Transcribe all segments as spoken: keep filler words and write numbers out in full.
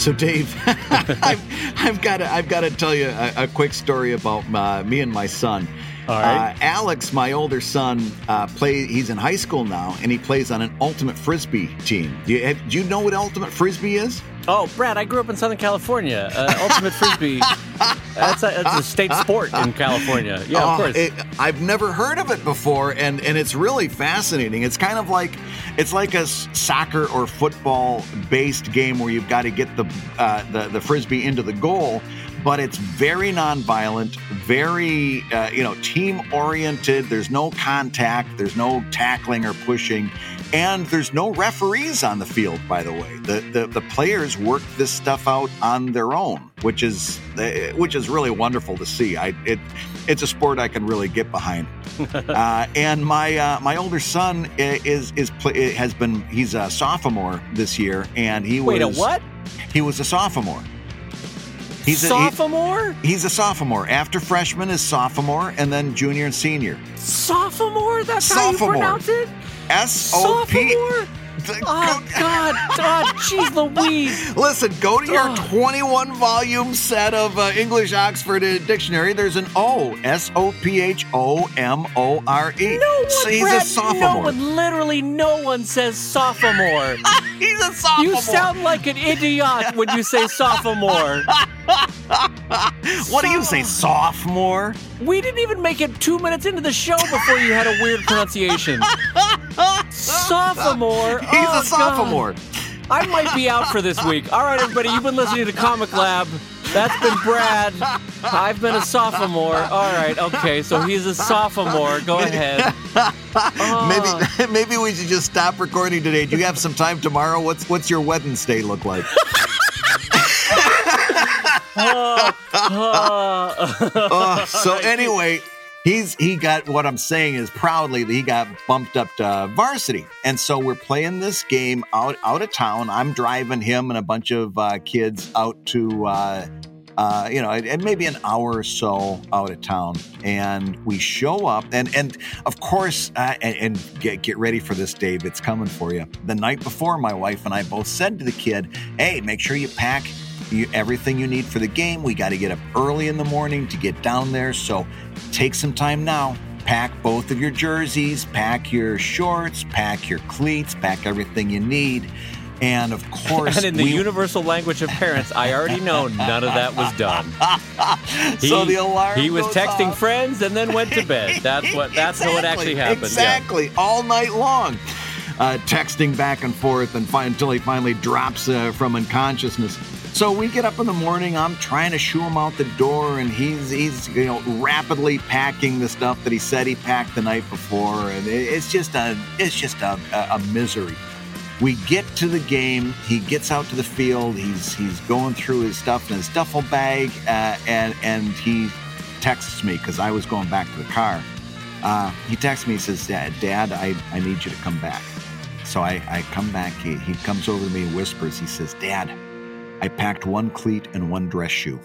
So, Dave, I've, I've got to I've got to tell you a, a quick story about uh, me and my son. All right. Uh, Alex, my older son, uh, play. He's in high school now, and he plays on an ultimate frisbee team. Do you, have, do you know what ultimate frisbee is? Oh, Brad, I grew up in Southern California. Uh, ultimate frisbee, that's a, that's a state sport in California. Yeah, of Uh, course. it, I've never heard of it before, and, and it's really fascinating. It's kind of like it's like a s- soccer or football-based game where you've got to get the, uh, the the frisbee into the goal, but it's very nonviolent, very uh, you know team-oriented. There's no contact, there's no tackling or pushing, and there's no referees on the field. By the way, the the, the players work this stuff out on their own, which is uh, which is really wonderful to see. I it it's a sport I can really get behind. uh, and my uh, my older son is is play, has been he's a sophomore this year, and he Wait, was a what? He was a sophomore. He's sophomore? A, he, he's a sophomore. After freshman is sophomore, and then junior and senior. Sophomore? That's Sophomore. how you pronounce it? S O P. Sophomore? Oh, God. God, jeez Louise. Listen, go to your Oh. twenty-one volume set of uh, English Oxford Dictionary. There's an O, S O P H O M O R E. No one, So he's Brad, a sophomore. no one, literally no one says sophomore. He's a sophomore. You sound like an idiot when you say sophomore. What do you say, sophomore? We didn't even make it two minutes into the show before you had a weird pronunciation. Sophomore? He's Oh, a sophomore. God. I might be out for this week. All right, everybody, you've been listening to Comic Lab. That's been Brad. I've been a sophomore. All right, okay, so he's a sophomore. Go ahead. Oh. Maybe maybe we should just stop recording today. Do you have some time tomorrow? What's what's your Wednesday look like? Oh, oh. Uh, so anyway, he's he got what I'm saying is proudly that he got bumped up to varsity, and so we're playing this game out out of town. I'm driving him and a bunch of uh, kids out to uh, uh, you know, and maybe an hour or so out of town, and we show up, and and of course, uh, and, and get get ready for this, Dave. It's coming for you. The night before, my wife and I both said to the kid, "Hey, make sure you pack." You, everything you need for the game. We got to get up early in the morning to get down there. So take some time now. Pack both of your jerseys, pack your shorts, pack your cleats, pack everything you need. And of course, and in the we, universal language of parents, I already know none of that was done. He, so the alarm he was goes texting off. friends and then went to bed. That's what. That's exactly, what actually happened. Exactly, all night long. Uh, texting back and forth and fi- until he finally drops uh, from unconsciousness. So we get up in the morning. I'm trying to shoo him out the door, and he's he's you know rapidly packing the stuff that he said he packed the night before, and it, it's just a it's just a, a, a misery. We get to the game. He gets out to the field. He's he's going through his stuff in his duffel bag, uh, and and he texts me because I was going back to the car. Uh, he texts me. He says, "Dad, Dad, I, I need you to come back." So I, I come back. He, he comes over to me and whispers. He says, "Dad, I packed one cleat and one dress shoe."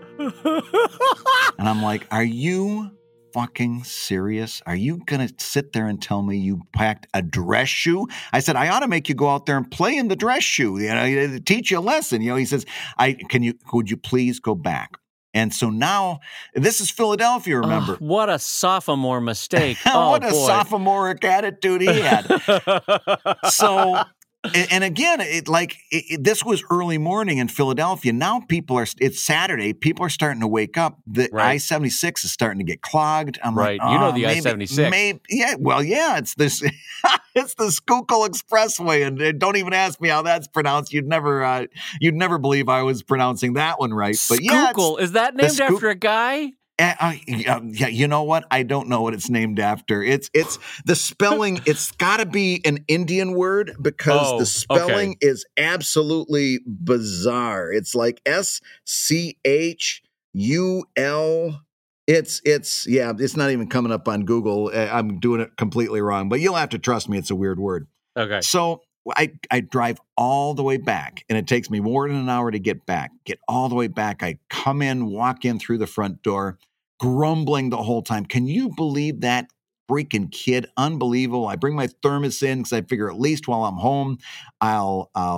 And I'm like, "Are you fucking serious? Are you going to sit there and tell me you packed a dress shoe?" I said, "I ought to make you go out there and play in the dress shoe, you know, teach you a lesson." You know, he says, "I can you, would you please go back?" And so now, this is Philadelphia, remember? Oh, what a sophomore mistake. What oh, a boy. sophomoric attitude he had. So, and, and again, it like it, it- this was early morning in Philadelphia. Now people are, it's Saturday. People are starting to wake up. The Right. I seventy-six is starting to get clogged. I'm Right. like, You know oh, the maybe- I seventy-six. Maybe, yeah. Well, yeah, it's this, it's the Schuylkill Expressway. And uh, don't even ask me how that's pronounced. You'd never, uh, you'd never believe I was pronouncing that one right. But yeah, it's- Schuylkill. Is that named Schuy- after a guy? Uh, uh, yeah, yeah, you know what? I don't know what it's named after. It's it's the spelling. It's got to be an Indian word because Oh, the spelling okay. is absolutely bizarre. It's like S C H U L. It's it's yeah. It's not even coming up on Google. Uh, I'm doing it completely wrong, but you'll have to trust me. It's a weird word. Okay. So I, I drive all the way back, and it takes me more than an hour to get back. Get all the way back. I come in, walk in through the front door, grumbling the whole time. Can you believe that freaking kid? Unbelievable. I bring my thermos in because I figure at least while I'm home, I'll I'll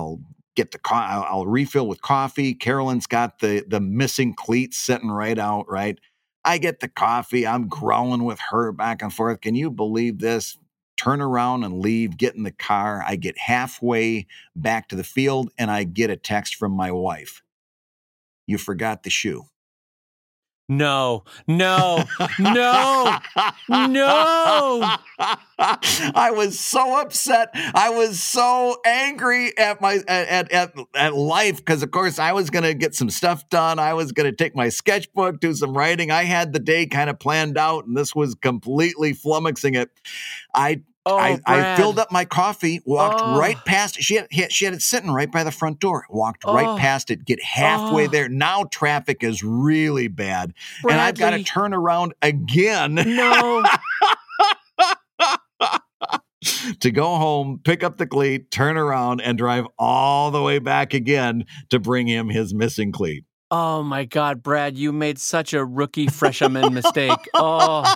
get the co- I'll, I'll refill with coffee. Carolyn's got the the missing cleats sitting right out, right? I get the coffee. I'm growling with her back and forth. Can you believe this? Turn around and leave, get in the car. I get halfway back to the field and I get a text from my wife. You forgot the shoe. No, no, no, no. I was so upset. I was so angry at my at at, at life because, of course, I was going to get some stuff done. I was going to take my sketchbook, do some writing. I had the day kind of planned out, and this was completely flummoxing it. I Oh, I, I filled up my coffee, walked oh. right past it. She had, she had it sitting right by the front door. Walked oh. right past it, get halfway oh. there. Now traffic is really bad. Bradley. And I've got to turn around again. No. To go home, pick up the cleat, turn around, and drive all the way back again to bring him his missing cleat. Oh, my God, Brad, you made such a rookie freshman mistake. Oh.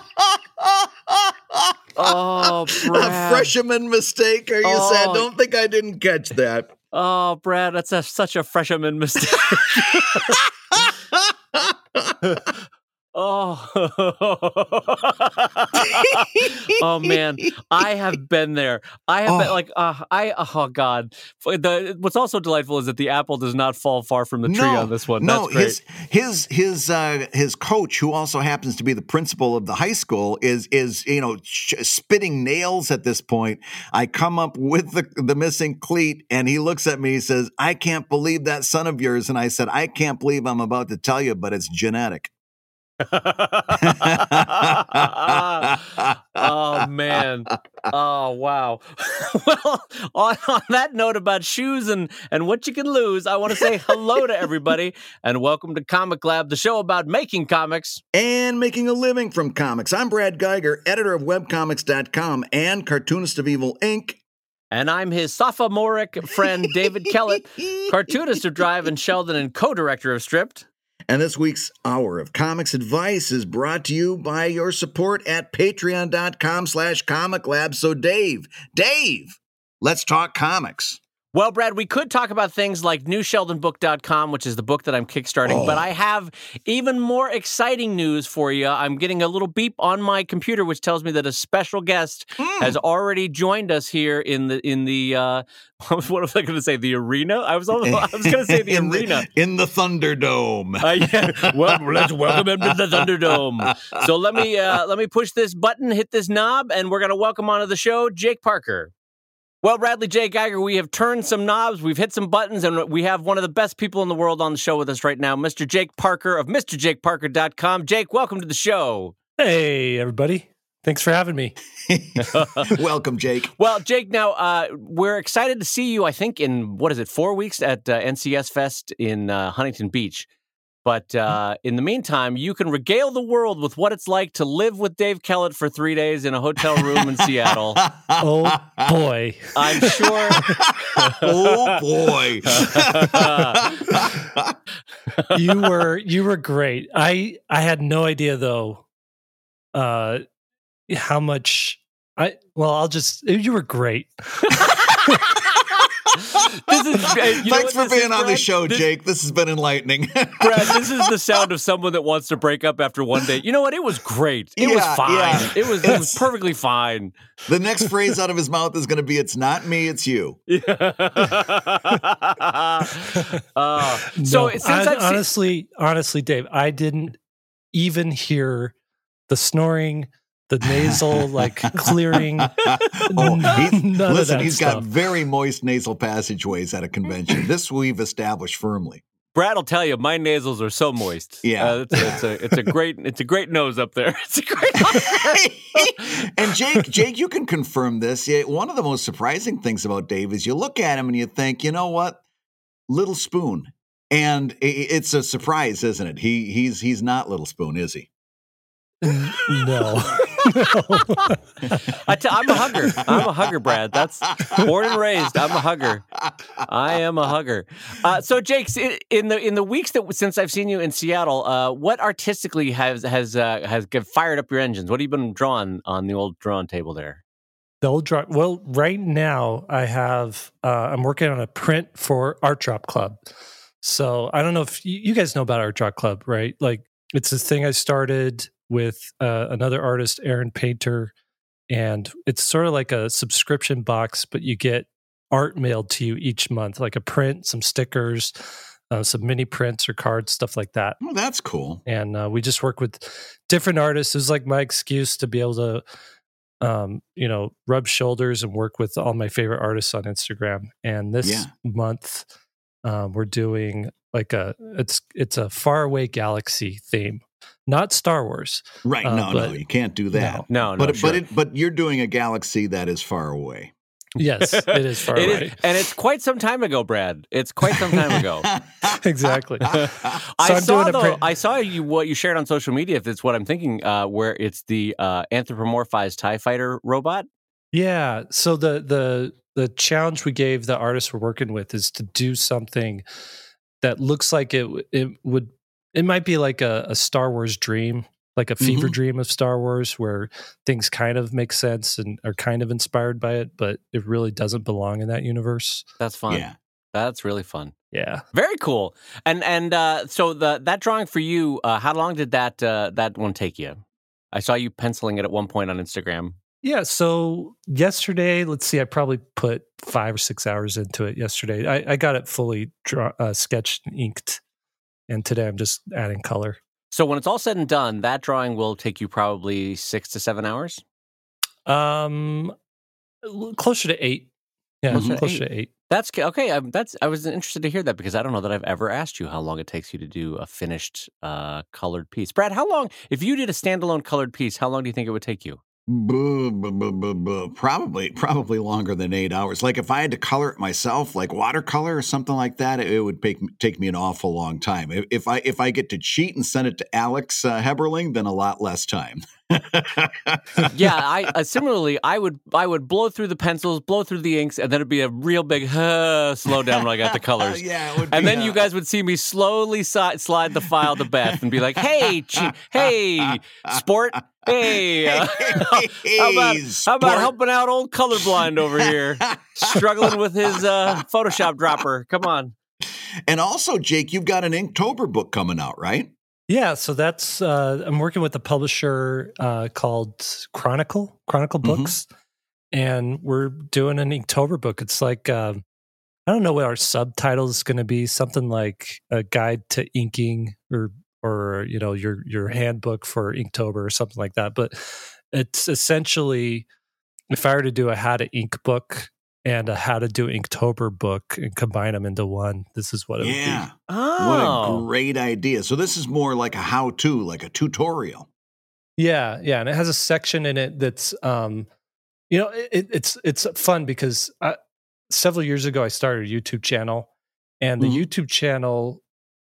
Oh, Brad. A freshman mistake? Are you oh. sad? Don't think I didn't catch that. Oh, Brad, that's a, such a freshman mistake. Oh. Oh man, I have been there. I have oh. been like, uh, I oh god. The, what's also delightful is that the apple does not fall far from the tree no, on this one. No, That's great. his his his uh, his coach, who also happens to be the principal of the high school, is is you know sh- spitting nails at this point. I come up with the the missing cleat, and he looks at me. He says, "I can't believe that son of yours." And I said, "I can't believe I'm about to tell you, but it's genetic." Oh man. Oh wow. Well, on, on that note about shoes and and what you can lose, I want to say hello to everybody and welcome to Comic Lab, the show about making comics and making a living from comics. I'm Brad Geiger, editor of webcomics dot com and cartoonist of Evil Incorporated. And I'm his sophomoric friend David Kellett, cartoonist of Drive and Sheldon and co-director of Stripped. And this week's Hour of Comics Advice is brought to you by your support at patreon dot com slash comic lab. So Dave, Dave, let's talk comics. Well, Brad, we could talk about things like new sheldon book dot com, which is the book that I'm kickstarting, oh. but I have even more exciting news for you. I'm getting a little beep on my computer, which tells me that a special guest mm. has already joined us here in the, in the uh, what was I going to say, the arena? I was, almost, I was going to say the in arena. The, in the Thunderdome. Uh, yeah. Well, let's welcome him to the Thunderdome. So let me, uh, let me push this button, hit this knob, and we're going to welcome onto the show Jake Parker. Well, Bradley J. Geiger, we have turned some knobs, we've hit some buttons, and we have one of the best people in the world on the show with us right now, Mister Jake Parker of Mister Jake Parker dot com. Jake, welcome to the show. Hey, everybody. Thanks for having me. Welcome, Jake. Well, Jake, now uh, we're excited to see you, I think, in, what is it, four weeks at uh, N C S Fest in uh, Huntington Beach. But uh, in the meantime, you can regale the world with what it's like to live with Dave Kellett for three days in a hotel room in Seattle. Oh, boy. I'm sure. Oh, boy. you were you were great. I I had no idea, though, uh, how much I... Well, I'll just... You were great. This is, uh, you Thanks for being is, on Brad? the show, this, Jake. This has been enlightening. Brad, this is the sound of someone that wants to break up after one day. You know what? It was great. It yeah, was fine. Yeah. It was it was perfectly fine. The next phrase out of his mouth is going to be, "It's not me, it's you." Yeah. uh, so no, since I, I've honestly, seen- honestly, Dave, I didn't even hear the snoring, the nasal, like, clearing. Oh, he's, none listen, of that he's stuff. got very moist nasal passageways at a convention. This we've established firmly. Brad will tell you, my nasals are so moist. Yeah, uh, it's, it's a it's a great it's a great nose up there. It's a great. And Jake, Jake, you can confirm this. Yeah, one of the most surprising things about Dave is you look at him and you think, you know what, Little Spoon, and it's a surprise, isn't it? He he's he's not Little Spoon, is he? No. I t- I'm a hugger. I'm a hugger, Brad. That's born and raised. I'm a hugger. I am a hugger. Uh, so, Jake, in the in the weeks that since I've seen you in Seattle, uh, what artistically has has uh, has fired up your engines? What have you been drawing on the old drawing table there? The old drop. Well, right now I have. Uh, I'm working on a print for Art Drop Club. So I don't know if you, you guys know about Art Drop Club, right? Like it's this thing I started with uh, another artist, Aaron Painter, and it's sort of like a subscription box, but you get art mailed to you each month, like a print, some stickers, uh, some mini prints or cards, stuff like that. Oh, that's cool. And uh, we just work with different artists. It was like my excuse to be able to. Um, you know, rub shoulders and work with all my favorite artists on Instagram. And this Yeah. month, um, we're doing like a it's it's a faraway galaxy theme, not Star Wars. Right? Uh, no, but- no, you can't do that. No, no, but sure. but it, but you're doing a galaxy that is far away. Yes, it is far It away. is, and it's quite some time ago, Brad. It's quite some time ago. Exactly. I I'm saw doing a though. print- I saw you what you shared on social media. If it's what I'm thinking, uh, where it's the uh, anthropomorphized TIE fighter robot. Yeah. So the the the challenge we gave the artists we're working with is to do something that looks like it it would it might be like a, a Star Wars dream, like a fever Mhm. dream of Star Wars, where things kind of make sense and are kind of inspired by it, but it really doesn't belong in that universe. That's fun. Yeah. That's really fun. Yeah. Very cool. And and uh, so the that drawing for you, uh, how long did that uh, that one take you? I saw you penciling it at one point on Instagram. Yeah. So yesterday, let's see, I probably put five or six hours into it yesterday. I, I got it fully draw, uh, sketched and inked. And today I'm just adding color. So when it's all said and done, that drawing will take you probably six to seven hours. Um, l- closer to eight. Yeah, Closer to closer to eight. That's ca- okay. I'm, that's I was interested to hear that because I don't know that I've ever asked you how long it takes you to do a finished uh, colored piece. Brad, how long? If you did a standalone colored piece, how long do you think it would take you? Buh, buh, buh, buh, buh. Probably, probably longer than eight hours. Like if I had to color it myself, like watercolor or something like that, it would take take me an awful long time. If, if I if I get to cheat and send it to Alex uh, Heberling, then a lot less time. Yeah, I uh, similarly, I would I would blow through the pencils, blow through the inks, and then it'd be a real big uh, slow down when I got the colors. yeah, it would And be, then you uh, guys would see me slowly si- slide the file to Beth and be like, "Hey, che- hey, sport, hey, uh, how about how about sport. helping out old colorblind over here, struggling with his uh, Photoshop dropper? Come on." And also, Jake, you've got an Inktober book coming out, right? Yeah, so that's uh, I'm working with a publisher uh, called Chronicle Chronicle Mhm. Books, and we're doing an Inktober book. It's like um, I don't know what our subtitle is going to be. Something like a guide to inking, or or you know your your handbook for Inktober, or something like that. But it's essentially, if I were to do a how to ink book and a how to do Inktober book and combine them into one, this is what it would be. Yeah. What Oh, a great idea. So this is more like a how-to, like a tutorial. Yeah, yeah, and it has a section in it that's, um, you know, it, it's it's fun because I, several years ago I started a YouTube channel, and the Mhm. YouTube channel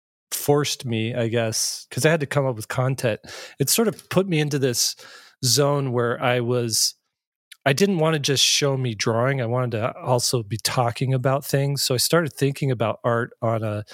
forced me, I guess, because I had to come up with content. It sort of put me into this zone where I was, I didn't want to just show me drawing. I wanted to also be talking about things. So I started thinking about art on a,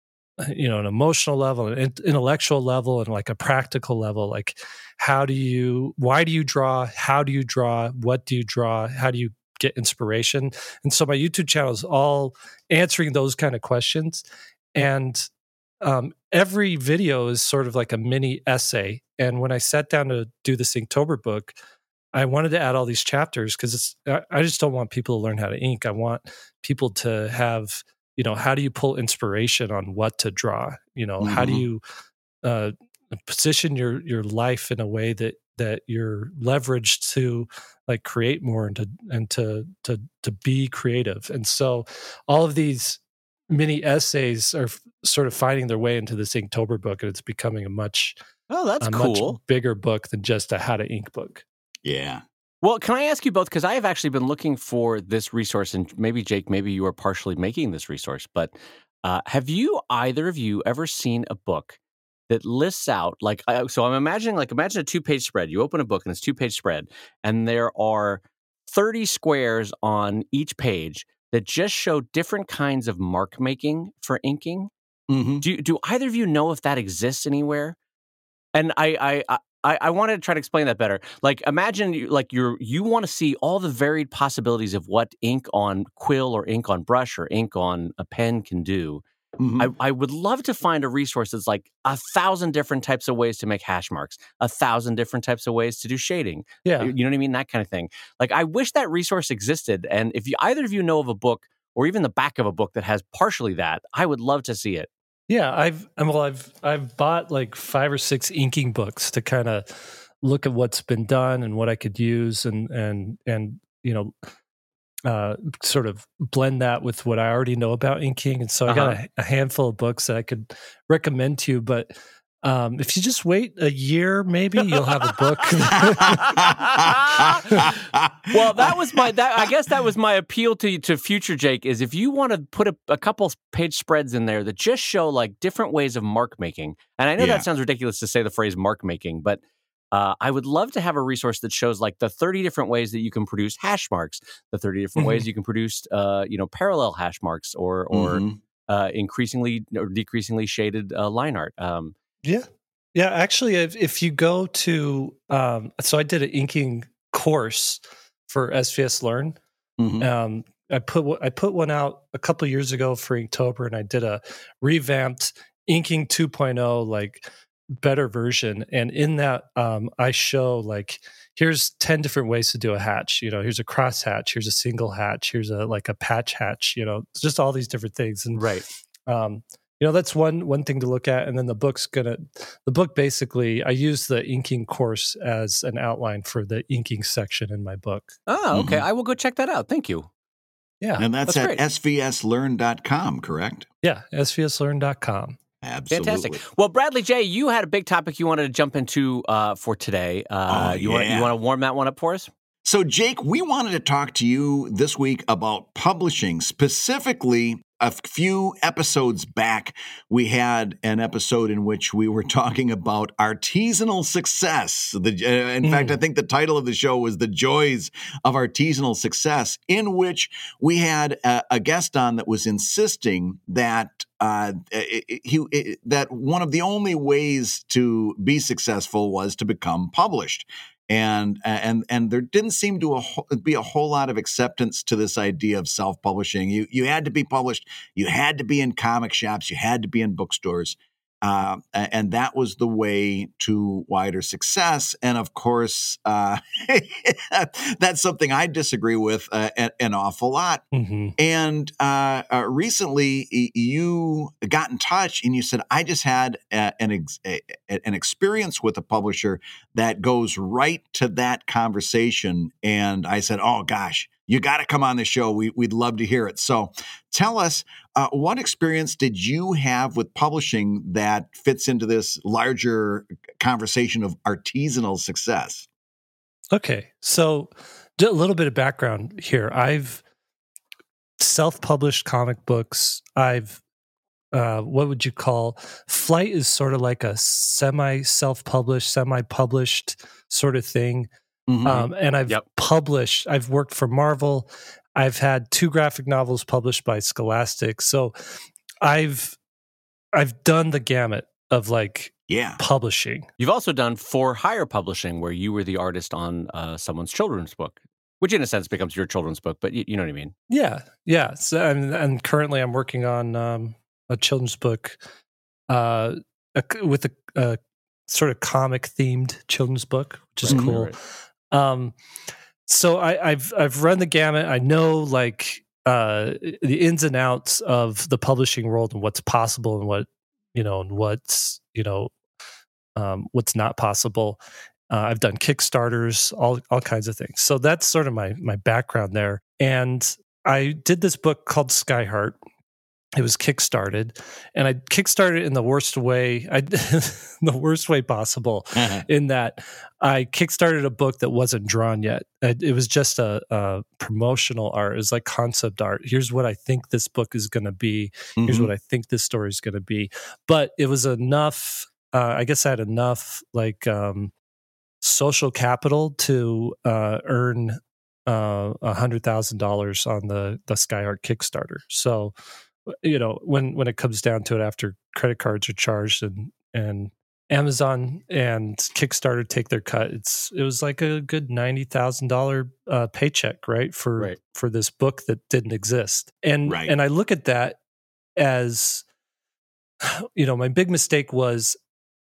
you know, an emotional level, an in- intellectual level, and like a practical level. Like, how do you, why do you draw? How do you draw? What do you draw? How do you get inspiration? And so my YouTube channel is all answering those kind of questions. And um, every video is sort of like a mini essay. And when I sat down to do this Inktober book, I wanted to add all these chapters because it's, I I just don't want people to learn how to ink. I want people to have, you know, how do you pull inspiration on what to draw? You know, how do Mhm. you uh, position your your life in a way that that you're leveraged to like create more and to and to to to be creative. And so all of these mini essays are f- sort of finding their way into this Inktober book, and it's becoming a much oh, that's a cool. much bigger book than just a how to ink book. Yeah. Well, can I ask you both? Because I have actually been looking for this resource, and maybe Jake, maybe you are partially making this resource. But uh, have you either of you ever seen a book that lists out like? Uh, so I'm imagining like imagine a two page spread. You open a book and it's two page spread, and there are thirty squares on each page that just show different kinds of mark making for inking. Mm-hmm. Do you, do either of you know if that exists anywhere? And I, I, I I, I wanted to try to explain that better. Like, imagine you, like you're you want to see all the varied possibilities of what ink on quill or ink on brush or ink on a pen can do. Mhm. I, I would love to find a resource that's like a thousand different types of ways to make hash marks, a thousand different types of ways to do shading. Yeah. You know what I mean? That kind of thing. Like, I wish that resource existed. And if you, either of you know of a book or even the back of a book that has partially that, I would love to see it. Yeah, I've well, I've I've bought like five or six inking books to kind of look at what's been done and what I could use, and and and you know, uh, sort of blend that with what I already know about inking. And so I got Uh-huh. a, a handful of books that I could recommend to you. But um, if you just wait a year, maybe you'll have a book. Well, that was my. That, I guess that was my appeal to to future Jake is if you want to put a, a couple page spreads in there that just show like different ways of mark making. And I know Yeah. that sounds ridiculous to say the phrase mark making, but uh, I would love to have a resource that shows like the thirty different ways that you can produce hash marks, the thirty different Mhm. ways you can produce, uh, you know, parallel hash marks or or Mhm. uh, increasingly or decreasingly shaded uh, line art. Um, Yeah. Yeah. Actually, if, if you go to, um, so I did an inking course for S V S Learn. Mhm. Um, I put one- I put one out a couple of years ago for Inktober, and I did a revamped inking 2.0, like better version. And in that, um, I show like here's ten different ways to do a hatch. You know, here's a cross hatch, here's a single hatch, here's a like a patch hatch. You know, it's just all these different things. And right. um, you know, that's one one thing to look at. And then the book's gonna the book basically I use the inking course as an outline for the inking section in my book. Oh, okay. Mhm. I will go check that out. Thank you. Yeah. And that's, That's at great. S V S learn dot com, correct? Yeah. S V S learn dot com. Absolutely. Fantastic. Well, Bradley J, you had a big topic you wanted to jump into uh, for today. Uh, Oh, you want yeah. you want to warm that one up for us? So, Jake, we wanted to talk to you this week about publishing. Specifically, a few episodes back, we had an episode in which we were talking about artisanal success. The, uh, in Mm. fact, I think the title of the show was The Joys of Artisanal Success, in which we had a, a guest on that was insisting that uh, he, he, that one of the only ways to be successful was to become published. And and and there didn't seem to a, be a whole lot of acceptance to this idea of self-publishing. You you had to be published. You had to be in comic shops. You had to be in bookstores. Uh, and that was the way to wider success. And of course, uh, that's something I disagree with uh, an, an awful lot. Mm-hmm. And uh, uh, recently, y- you got in touch and you said, "I just had a, an ex- a, an experience with a publisher that goes right to that conversation." And I said, "Oh gosh, you got to come on the show. We, we'd love to hear it." So, tell us, uh, what experience did you have with publishing that fits into this larger conversation of artisanal success? Okay, so just a little bit of background here. I've self-published comic books. I've uh, what would you call Flight is sort of like a semi self-published, semi-published sort of thing. Mhm. Um, and I've Yep. published. I've worked for Marvel. I've had two graphic novels published by Scholastic. So I've I've done the gamut of like yeah. publishing. You've also done for hire publishing, where you were the artist on uh, someone's children's book, which in a sense becomes your children's book, but you, you know what I mean. Yeah, yeah. So, and, and currently, I'm working on um, a children's book uh, a, with a, a sort of comic themed children's book, which is Right, cool. right. Um, so I, I've I've run the gamut. I know like uh, the ins and outs of the publishing world and what's possible and what you know and what's you know um, what's not possible. Uh, I've done Kickstarters, all all kinds of things. So that's sort of my my background there. And I did this book called Skyheart. It was kickstarted, and I kickstarted in the worst way, I the worst way possible. In that, I kickstarted a book that wasn't drawn yet. It, it was just a, a promotional art. It was like concept art. Here's what I think this book is going to be. Here's Mhm. what I think this story is going to be. But it was enough. Uh, I guess I had enough like um, social capital to uh, earn uh, a hundred thousand dollars on the the Skyheart Kickstarter. So, you know, when when it comes down to it, after credit cards are charged and and Amazon and Kickstarter take their cut, it's it was like a good ninety thousand dollar uh, paycheck, right? For Right. for this book that didn't exist, and Right. and I look at that as, you know, my big mistake was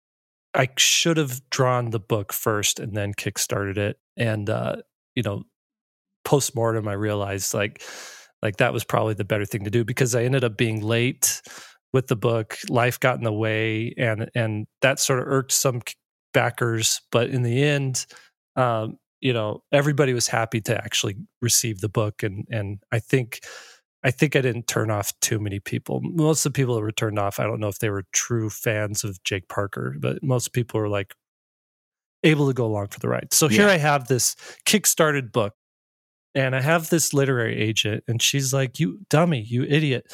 I should have drawn the book first and then kickstarted it, and uh, you know, post-mortem I realized like like that was probably the better thing to do, because I ended up being late with the book. Life got in the way, and and that sort of irked some backers. But in the end, um, you know, everybody was happy to actually receive the book, and and I think I think I didn't turn off too many people. Most of the people that were turned off, I don't know if they were true fans of Jake Parker, but most people were like able to go along for the ride. So here Yeah. I have this kickstarted book, and I have this literary agent, and she's like, "You dummy, you idiot."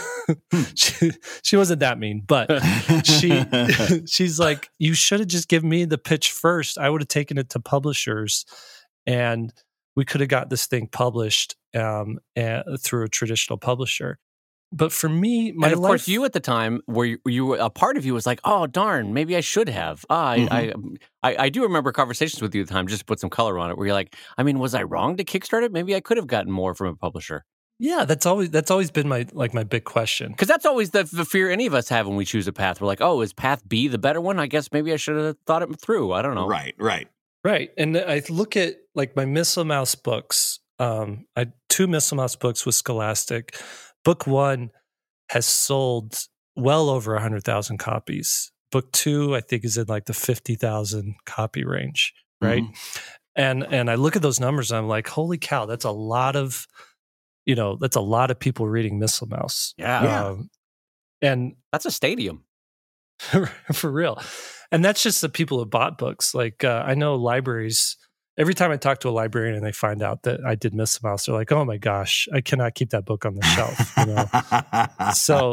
she, she wasn't that mean, but she she's like, "You should have just given me the pitch first. I would have taken it to publishers, and we could have got this thing published um, uh, through a traditional publisher." But for me, my and of life, course, you at the time, where you, you were a part of you was like, "Oh darn, maybe I should have." Ah, I, Mhm. I, I, I do remember conversations with you at the time, just to put some color on it, where you're like, "I mean, was I wrong to kickstart it? Maybe I could have gotten more from a publisher." yeah, that's always that's always been my like my big question. Because that's always the, the fear any of us have when we choose a path. We're like, "Oh, is path B the better one? I guess maybe I should have thought it through." I don't know. Right, right. Right. And I look at like my Missile Mouse books. Um, I two Missile Mouse books with Scholastic. Book one has sold well over one hundred thousand copies. Book two, I think, is in like the fifty thousand copy range. Right. Mhm. And and I look at those numbers and I'm like, holy cow, that's a lot of, you know, that's a lot of people reading Missile Mouse. Yeah, Yeah. Um, and that's a stadium. for real. And that's just the people who bought books. Like uh, I know libraries, every time I talk to a librarian and they find out that I did Missile Mouse, they're like, oh my gosh, I cannot keep that book on the shelf. You know? So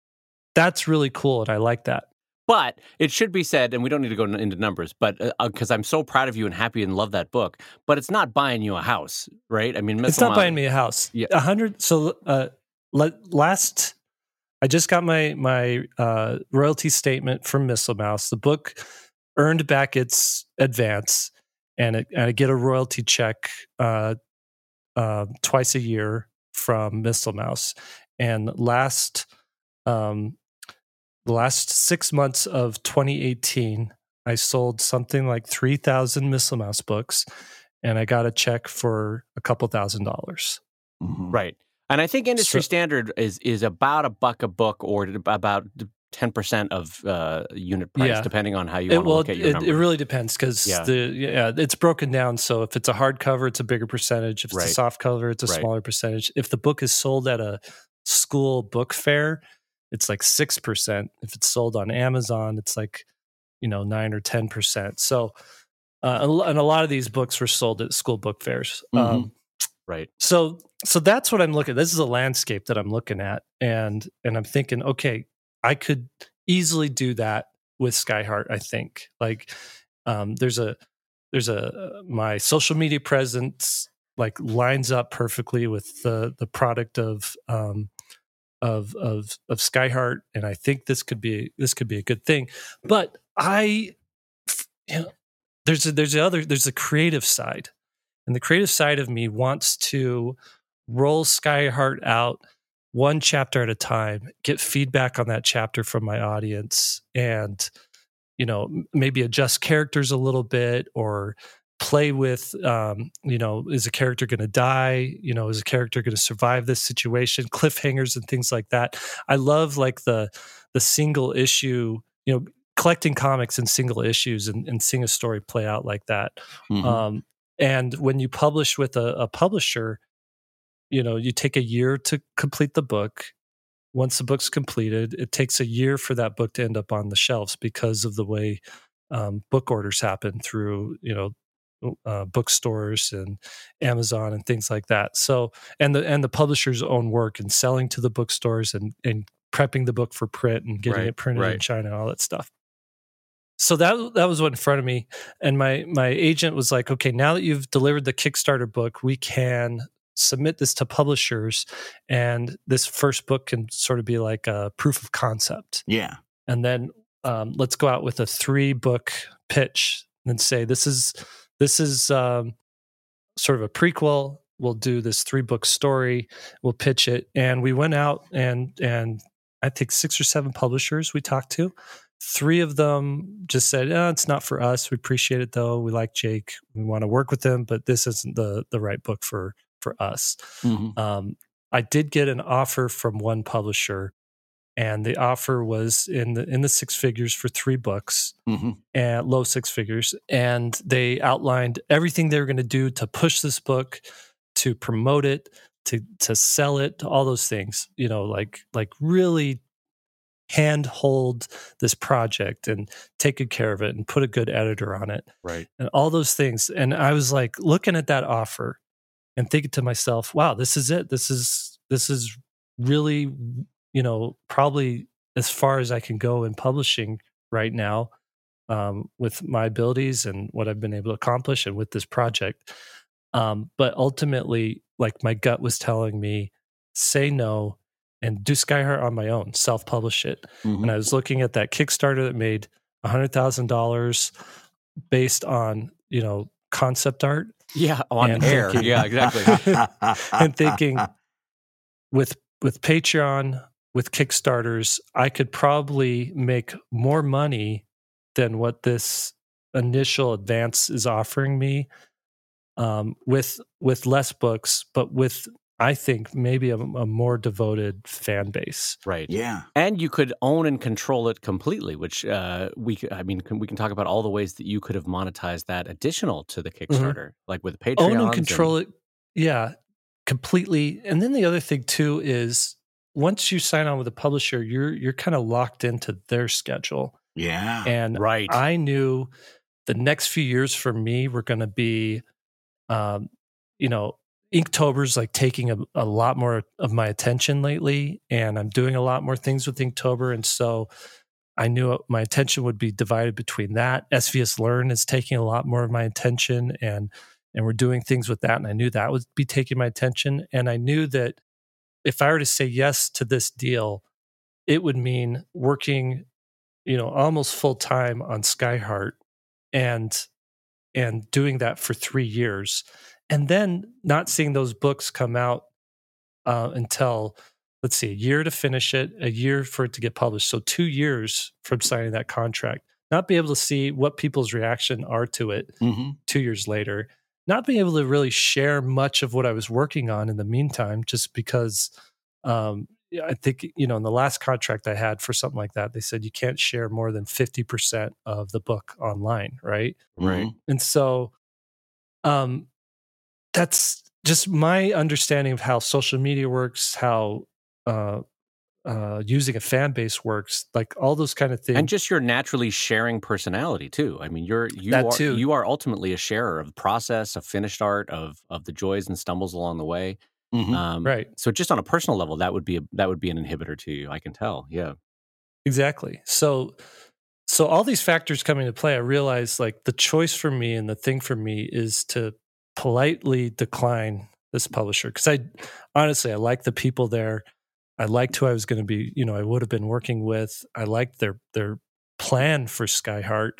that's really cool. And I like that. But it should be said, and we don't need to go into numbers, but because uh, I'm so proud of you and happy and love that book, but it's not buying you a house, right? I mean, It's Missile not Mouse- buying me a house. Yeah. A hundred. So uh, le- last, I just got my my uh, royalty statement from Missile Mouse. The book earned back its advance, and, it, and I get a royalty check uh, uh, twice a year from Missile Mouse. And last, um, the last six months of twenty eighteen, I sold something like three thousand Missile Mouse books, and I got a check for a couple thousand dollars. Mhm. Right. And I think industry So- standard is is about a buck a book, or about ten percent of uh, unit price, Yeah. depending on how you It, want to well, look at your it, numbers. it really depends because Yeah. the yeah, it's broken down. So if it's a hardcover, it's a bigger percentage. If it's Right. a soft cover, it's a Right. smaller percentage. If the book is sold at a school book fair, it's like six percent. If it's sold on Amazon, it's like, you know, nine or ten percent. So, uh, and a- and a lot of these books were sold at school book fairs. Mhm. Um, Right. so so that's what I'm looking at. This is a landscape that I'm looking at, and and I'm thinking, okay, I could easily do that with Skyheart. I think like um, there's a there's a my social media presence like lines up perfectly with the the product of um, of of of Skyheart, and I think this could be this could be a good thing. But I, you know, there's a, there's the other there's a creative side. And the creative side of me wants to roll Skyheart out one chapter at a time, get feedback on that chapter from my audience, and you know m- maybe adjust characters a little bit, or play with um, you know is a character going to die? You know, is a character going to survive this situation? Cliffhangers and things like that. I love like the the single issue. You know, collecting comics in single issues and, and seeing a story play out like that. Mhm. Um, and when you publish with a, a publisher, you know, you take a year to complete the book. Once the book's completed, it takes a year for that book to end up on the shelves because of the way um, book orders happen through, you know, uh, bookstores and Amazon and things like that. So, and the and the publisher's own work and selling to the bookstores and and prepping the book for print and getting Right, it printed in right. China and all that stuff. So that that was what in front of me, and my my agent was like, "Okay, now that you've delivered the Kickstarter book, we can submit this to publishers, and this first book can sort of be like a proof of concept, Yeah. and then um, let's go out with a three book pitch and say this is this is um, sort of a prequel. We'll do this three book story. We'll pitch it, and we went out and and I think six or seven publishers we talked to. Three of them just said, oh, it's not for us. We appreciate it though. We like Jake. We want to work with him, but this isn't the the right book for for us. Mm-hmm. Um, I did get an offer from one publisher, and the offer was in the in the six figures for three books, mm-hmm. and low six figures. And they outlined everything they were going to do to push this book, to promote it, to to sell it, all those things. You know, like like really handhold this project and take good care of it and put a good editor on it, right? And all those things. And I was like looking at that offer and thinking to myself, wow, this is it. This is this is really, you know, probably as far as I can go in publishing right now, um, with my abilities and what I've been able to accomplish and with this project. Um, but ultimately, like my gut was telling me, say no and do Skyheart on my own, self-publish it. Mm-hmm. And I was looking at that Kickstarter that made one hundred thousand dollars based on, you know, concept art. Yeah, on air. Thinking, yeah, exactly. And thinking with with Patreon, with Kickstarters, I could probably make more money than what this initial advance is offering me, um, with with less books, but with, I think, maybe a, a more devoted fan base. Right. Yeah. And you could own and control it completely, which uh, we, I mean, can, we can talk about all the ways that you could have monetized that additional to the Kickstarter, mm-hmm. like with Patreon. Own and control and... it. Yeah, completely. And then the other thing too is once you sign on with a publisher, you're you're kind of locked into their schedule. Yeah. And right. I knew the next few years for me were going to be, um, you know, Inktober's like taking a, a lot more of my attention lately, and I'm doing a lot more things with Inktober. And so I knew my attention would be divided between that. S V S Learn is taking a lot more of my attention, and and we're doing things with that. And I knew that would be taking my attention. And I knew that if I were to say yes to this deal, it would mean working, you know, almost full time on Skyheart and and doing that for three years. And then not seeing those books come out uh, until, let's see, a year to finish it, a year for it to get published. So two years from signing that contract. Not be able to see what people's reaction are to it mm-hmm. two years later. Not being able to really share much of what I was working on in the meantime, just because um, I think, you know, in the last contract I had for something like that, they said you can't share more than fifty percent of the book online, right? Right. And so... um. That's just my understanding of how social media works, how uh, uh, using a fan base works, like all those kind of things, and just your naturally sharing personality too. I mean, you're you that are too. you are ultimately a sharer of the process, of finished art, of of the joys and stumbles along the way. Mm-hmm. Um, right. So, just on a personal level, that would be a, that would be an inhibitor to you. I can tell. Yeah. Exactly. So, so all these factors come into play. I realized like the choice for me and the thing for me is to politely decline this publisher, because I honestly I like the people there. I liked who I was going to be, you know, I would have been working with. I liked their their plan for Skyheart,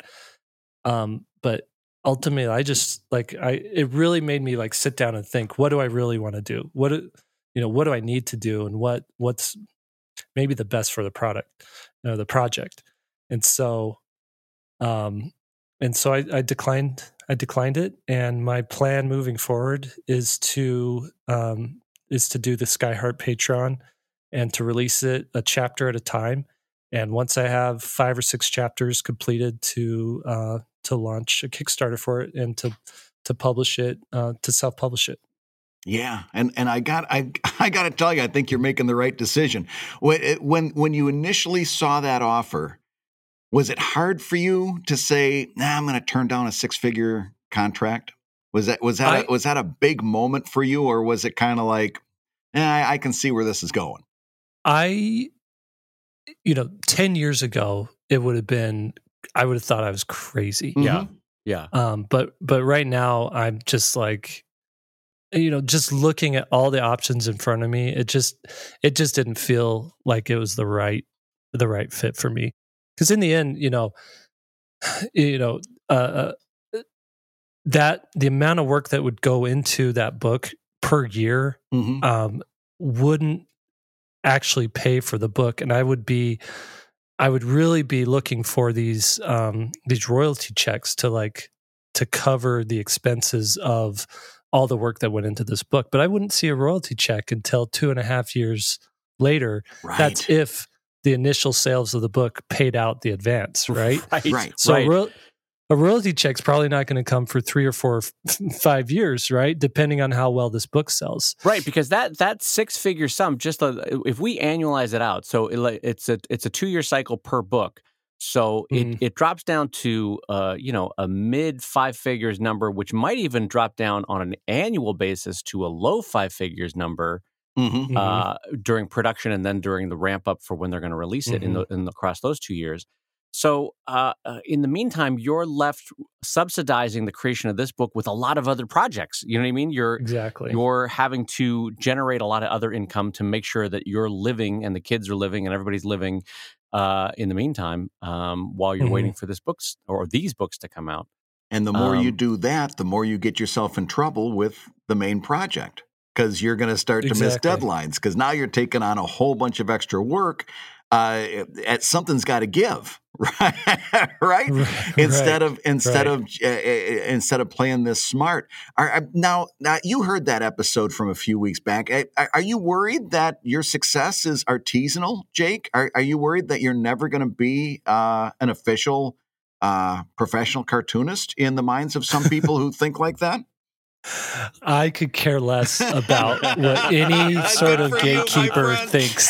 um, but ultimately, I just like I. It really made me like sit down and think, what do I really want to do? What do, you know, what do I need to do, and what what's maybe the best for the product, you know, the project. And so, um, and so I, I declined. I declined it, and my plan moving forward is to um, is to do the Skyheart Patreon and to release it a chapter at a time. And once I have five or six chapters completed, to uh, to launch a Kickstarter for it and to to publish it, uh, to self publish it. Yeah, and and I got I I got to tell you, I think you're making the right decision. When when when you initially saw that offer, was it hard for you to say, "Nah, I'm going to turn down a six-figure contract"? Was that was that I, a, was that a big moment for you, or was it kind of like, eh, I, I can see where this is going? I, you know, ten years ago, it would have been, I would have thought I was crazy. Mm-hmm. Yeah, yeah. Um, but but right now, I'm just like, you know, just looking at all the options in front of me, it just it just didn't feel like it was the right the right fit for me. because in the end, you know, you know, uh, that the amount of work that would go into that book per year Mm-hmm. um, wouldn't actually pay for the book, and I would be, I would really be looking for these um, these royalty checks to like to cover the expenses of all the work that went into this book. But I wouldn't see a royalty check until two and a half years later. Right. That's if the initial sales of the book paid out the advance, right? Right. Right. So right. ro- a royalty check's probably not going to come for three or four, f- five years, right? Depending on how well this book sells. Right, because that that six figure sum, just uh, if we annualize it out, so it, it's a it's a two year cycle per book, so it Mm. it drops down to uh you know a mid five figures number, which might even drop down on an annual basis to a low five figures number Mm-hmm. Mhm. uh, during production and then during the ramp up for when they're going to release it in the in the, across those two years. So uh, uh, in the meantime, you're left subsidizing the creation of this book with a lot of other projects. You know what I mean? You're Exactly. you're having to generate a lot of other income to make sure that you're living and the kids are living and everybody's living uh, in the meantime um, while you're Mhm. waiting for this books or these books to come out. And the more you Um, do that, the more you get yourself in trouble with the main project because you're going to start to miss Exactly. deadlines because now you're taking on a whole bunch of extra work. Uh, at something's got to give, right? right? Right. Instead of instead Right. of uh, uh, instead of playing this smart. Are, are- now, now you heard that episode from a few weeks back. Are, are you worried that your success is artisanal, Jake? Are, are you worried that you're never going to be uh, an official uh, professional cartoonist in the minds of some people who think like that? I could care less about what any sort of for you, my gatekeeper friend. thinks.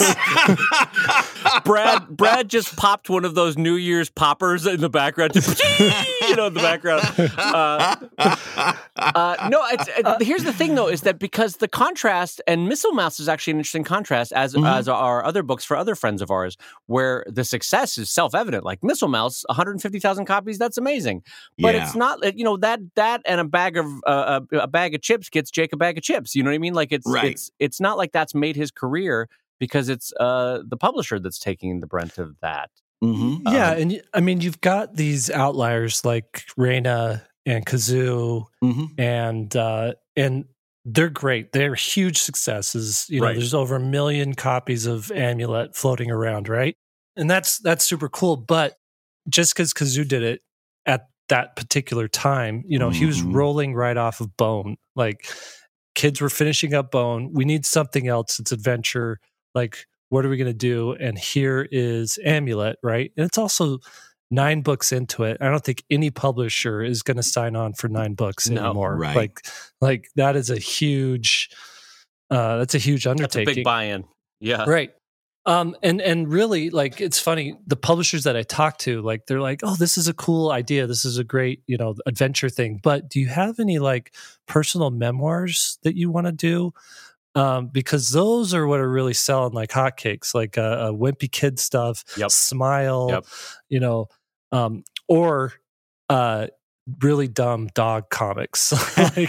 Brad Brad just popped one of those New Year's poppers in the background, just, you know, in the background. Uh, uh, no, it's, it, here's the thing though, is that because the contrast, and Missile Mouse is actually an interesting contrast, as Mhm. as are other books for other friends of ours, where the success is self evident. Like Missile Mouse, one hundred fifty thousand copies, that's amazing. But Yeah. it's not, you know, that that and a bag of uh, a, a bag of chips gets Jake a bag of chips. You know what I mean? Like it's Right. it's it's not like that's made his career because it's uh, the publisher that's taking the brunt of that. Mm-hmm. Yeah, Um, and y- I mean, you've got these outliers like Reina and Kazoo, Mm-hmm. and uh, and they're great. They're huge successes. You know, Right. there's over a million copies of Amulet floating around, right? And that's that's super cool. But just because Kazoo did it at that particular time, you know, he was Mhm. rolling right off of Bone. Like kids were finishing up Bone. We need something else. It's adventure. Like, what are we going to do? And here is Amulet, right? And it's also nine books into it. I don't think any publisher is going to sign on for nine books No, anymore. right. Like, like that is a huge, uh, that's a huge That's a undertaking. big buy-in. Yeah. Right. Um, and and really, like, it's funny. The publishers that I talk to, like, they're like, "Oh, this is a cool idea. This is a great, you know, adventure thing." But do you have any like personal memoirs that you want to do? Um, because those are what are really selling like hotcakes, like uh, uh, wimpy kid stuff, Yep. Smile, Yep. you know, um, or uh, really dumb dog comics. Like,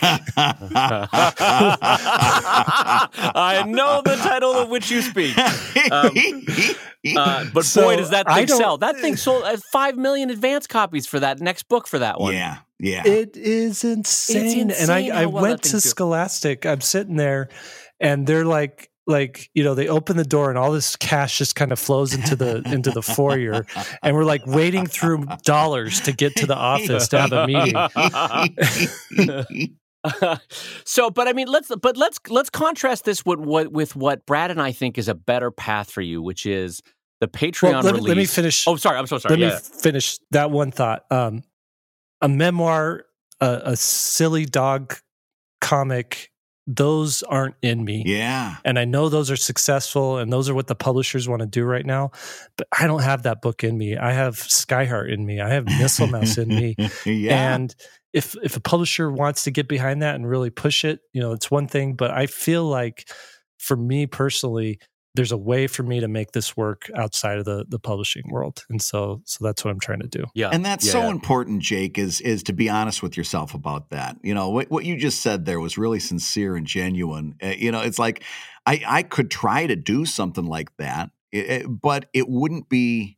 I know the title of which you speak. Um, Uh, but So, boy, does that I thing don't- sell. That thing sold at five million advance copies for that next book for that one. yeah, yeah. It is insane. and I, insane I how well went that to thing's doing. Scholastic. I'm sitting there and they're like, like, you know, they open the door and all this cash just kind of flows into the into the foyer. And we're like waiting through dollars to get to the office to have a meeting. So, but I mean, let's but let's let's contrast this with what with what Brad and I think is a better path for you, which is the Patreon Well, let, me, release. let me finish. Oh, sorry, I'm so sorry. let Yeah. me finish that one thought. Um, a memoir, a, a silly dog comic, those aren't in me. yeah. And I know those are successful and those are what the publishers want to do right now. But I don't have that book in me. I have Skyheart in me. I have Missile Mouse in me. yeah. And if if a publisher wants to get behind that and really push it, you know, it's one thing. But I feel like for me personally, there's a way for me to make this work outside of the the publishing world. And so so that's what I'm trying to do. Yeah. And that's Yeah, so yeah. important, Jake, is is to be honest with yourself about that. You know, what, what you just said there was really sincere and genuine. Uh, you know, it's like I, I could try to do something like that, it, it- but it wouldn't be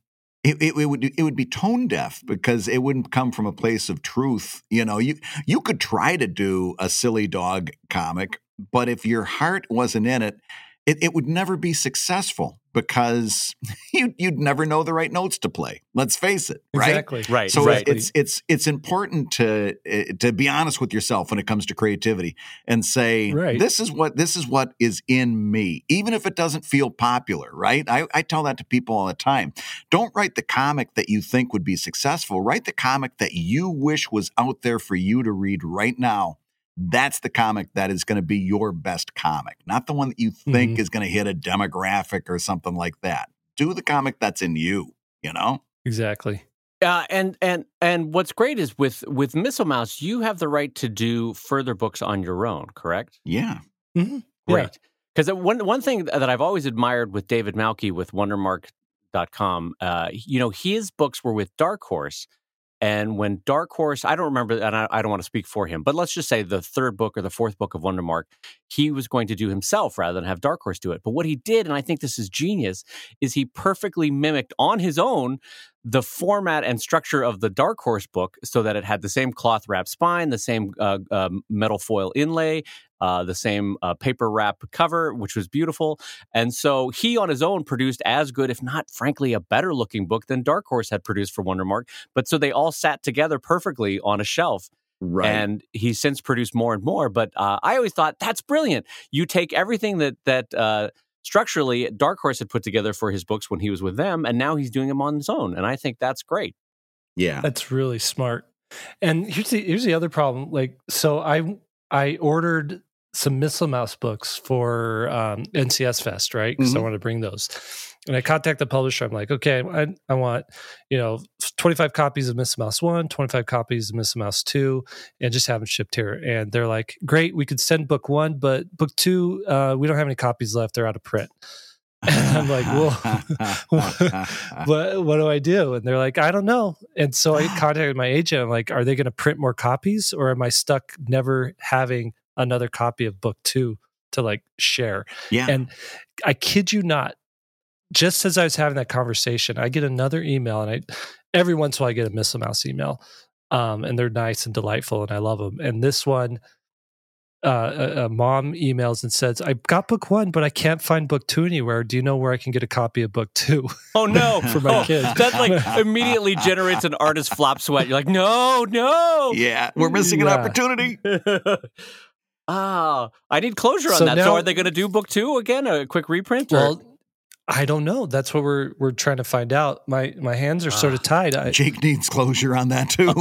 It, it, it would it would be tone deaf because it wouldn't come from a place of truth. You know, you you could try to do a silly dog comic, but if your heart wasn't in it, it, it would never be successful because you, you'd never know the right notes to play. Let's face it, right? Exactly. Right. So right. it's it's it's important to to be honest with yourself when it comes to creativity and say, Right. this is what this is what is in me, even if it doesn't feel popular, right? I, I tell that to people all the time. Don't write the comic that you think would be successful. Write the comic that you wish was out there for you to read right now. That's the comic that is going to be your best comic, not the one that you think Mhm. is going to hit a demographic or something like that. Do the comic that's in you, you know? Exactly. Uh, and and and what's great is with with Missile Mouse, you have the right to do further books on your own, correct? Yeah. Mm-hmm. Great. Because one one thing that I've always admired with David Malky with Wondermark dot com, uh, you know, his books were with Dark Horse. And when Dark Horse, I don't remember, and I, I don't want to speak for him, but let's just say the third book or the fourth book of Wondermark, he was going to do himself rather than have Dark Horse do it. But what he did, and I think this is genius, is he perfectly mimicked on his own the format and structure of the Dark Horse book so that it had the same cloth wrap spine, the same uh, uh, metal foil inlay, uh, the same uh, paper wrap cover, which was beautiful. And so he on his own produced as good, if not, frankly, a better looking book than Dark Horse had produced for Wondermark. But so they all sat together perfectly on a shelf. Right. And he's since produced more and more. But uh, I always thought that's brilliant. You take everything that that uh, structurally Dark Horse had put together for his books when he was with them, and now he's doing them on his own. And I think that's great. Yeah. That's really smart. And here's the here's the other problem. Like, so I I ordered some Missile Mouse books for um, N C S Fest, right? Because Mhm. I wanted to bring those. And I contact the publisher. I'm like, okay, I, I want, you know, twenty-five copies of Missile Mouse one, twenty-five copies of Missile Mouse two, and just have them shipped here. And they're like, great, we could send book one, but book two, uh, we don't have any copies left. They're out of print. And I'm like, well, what, what do I do? And they're like, I don't know. And so I contacted my agent. I'm like, are they going to print more copies, or am I stuck never having another copy of book two to like share? Yeah. And I kid you not, just as I was having that conversation, I get another email, and I every once in a while I get a Missile Mouse email, um, and they're nice and delightful, and I love them. And this one, uh, a, a mom emails and says, "I got book one, but I can't find book two anywhere. Do you know where I can get a copy of book two?" Oh, no. For my Oh, kids. That like immediately generates an artist flop sweat. You're like, no, no. Yeah. We're missing an Yeah. opportunity. Ah, I need closure on So that. so now- are they going to do book two again? A quick reprint? or- Well, I don't know. That's what we're we're trying to find out. My my hands are sort of tied. I, Jake needs closure on that too.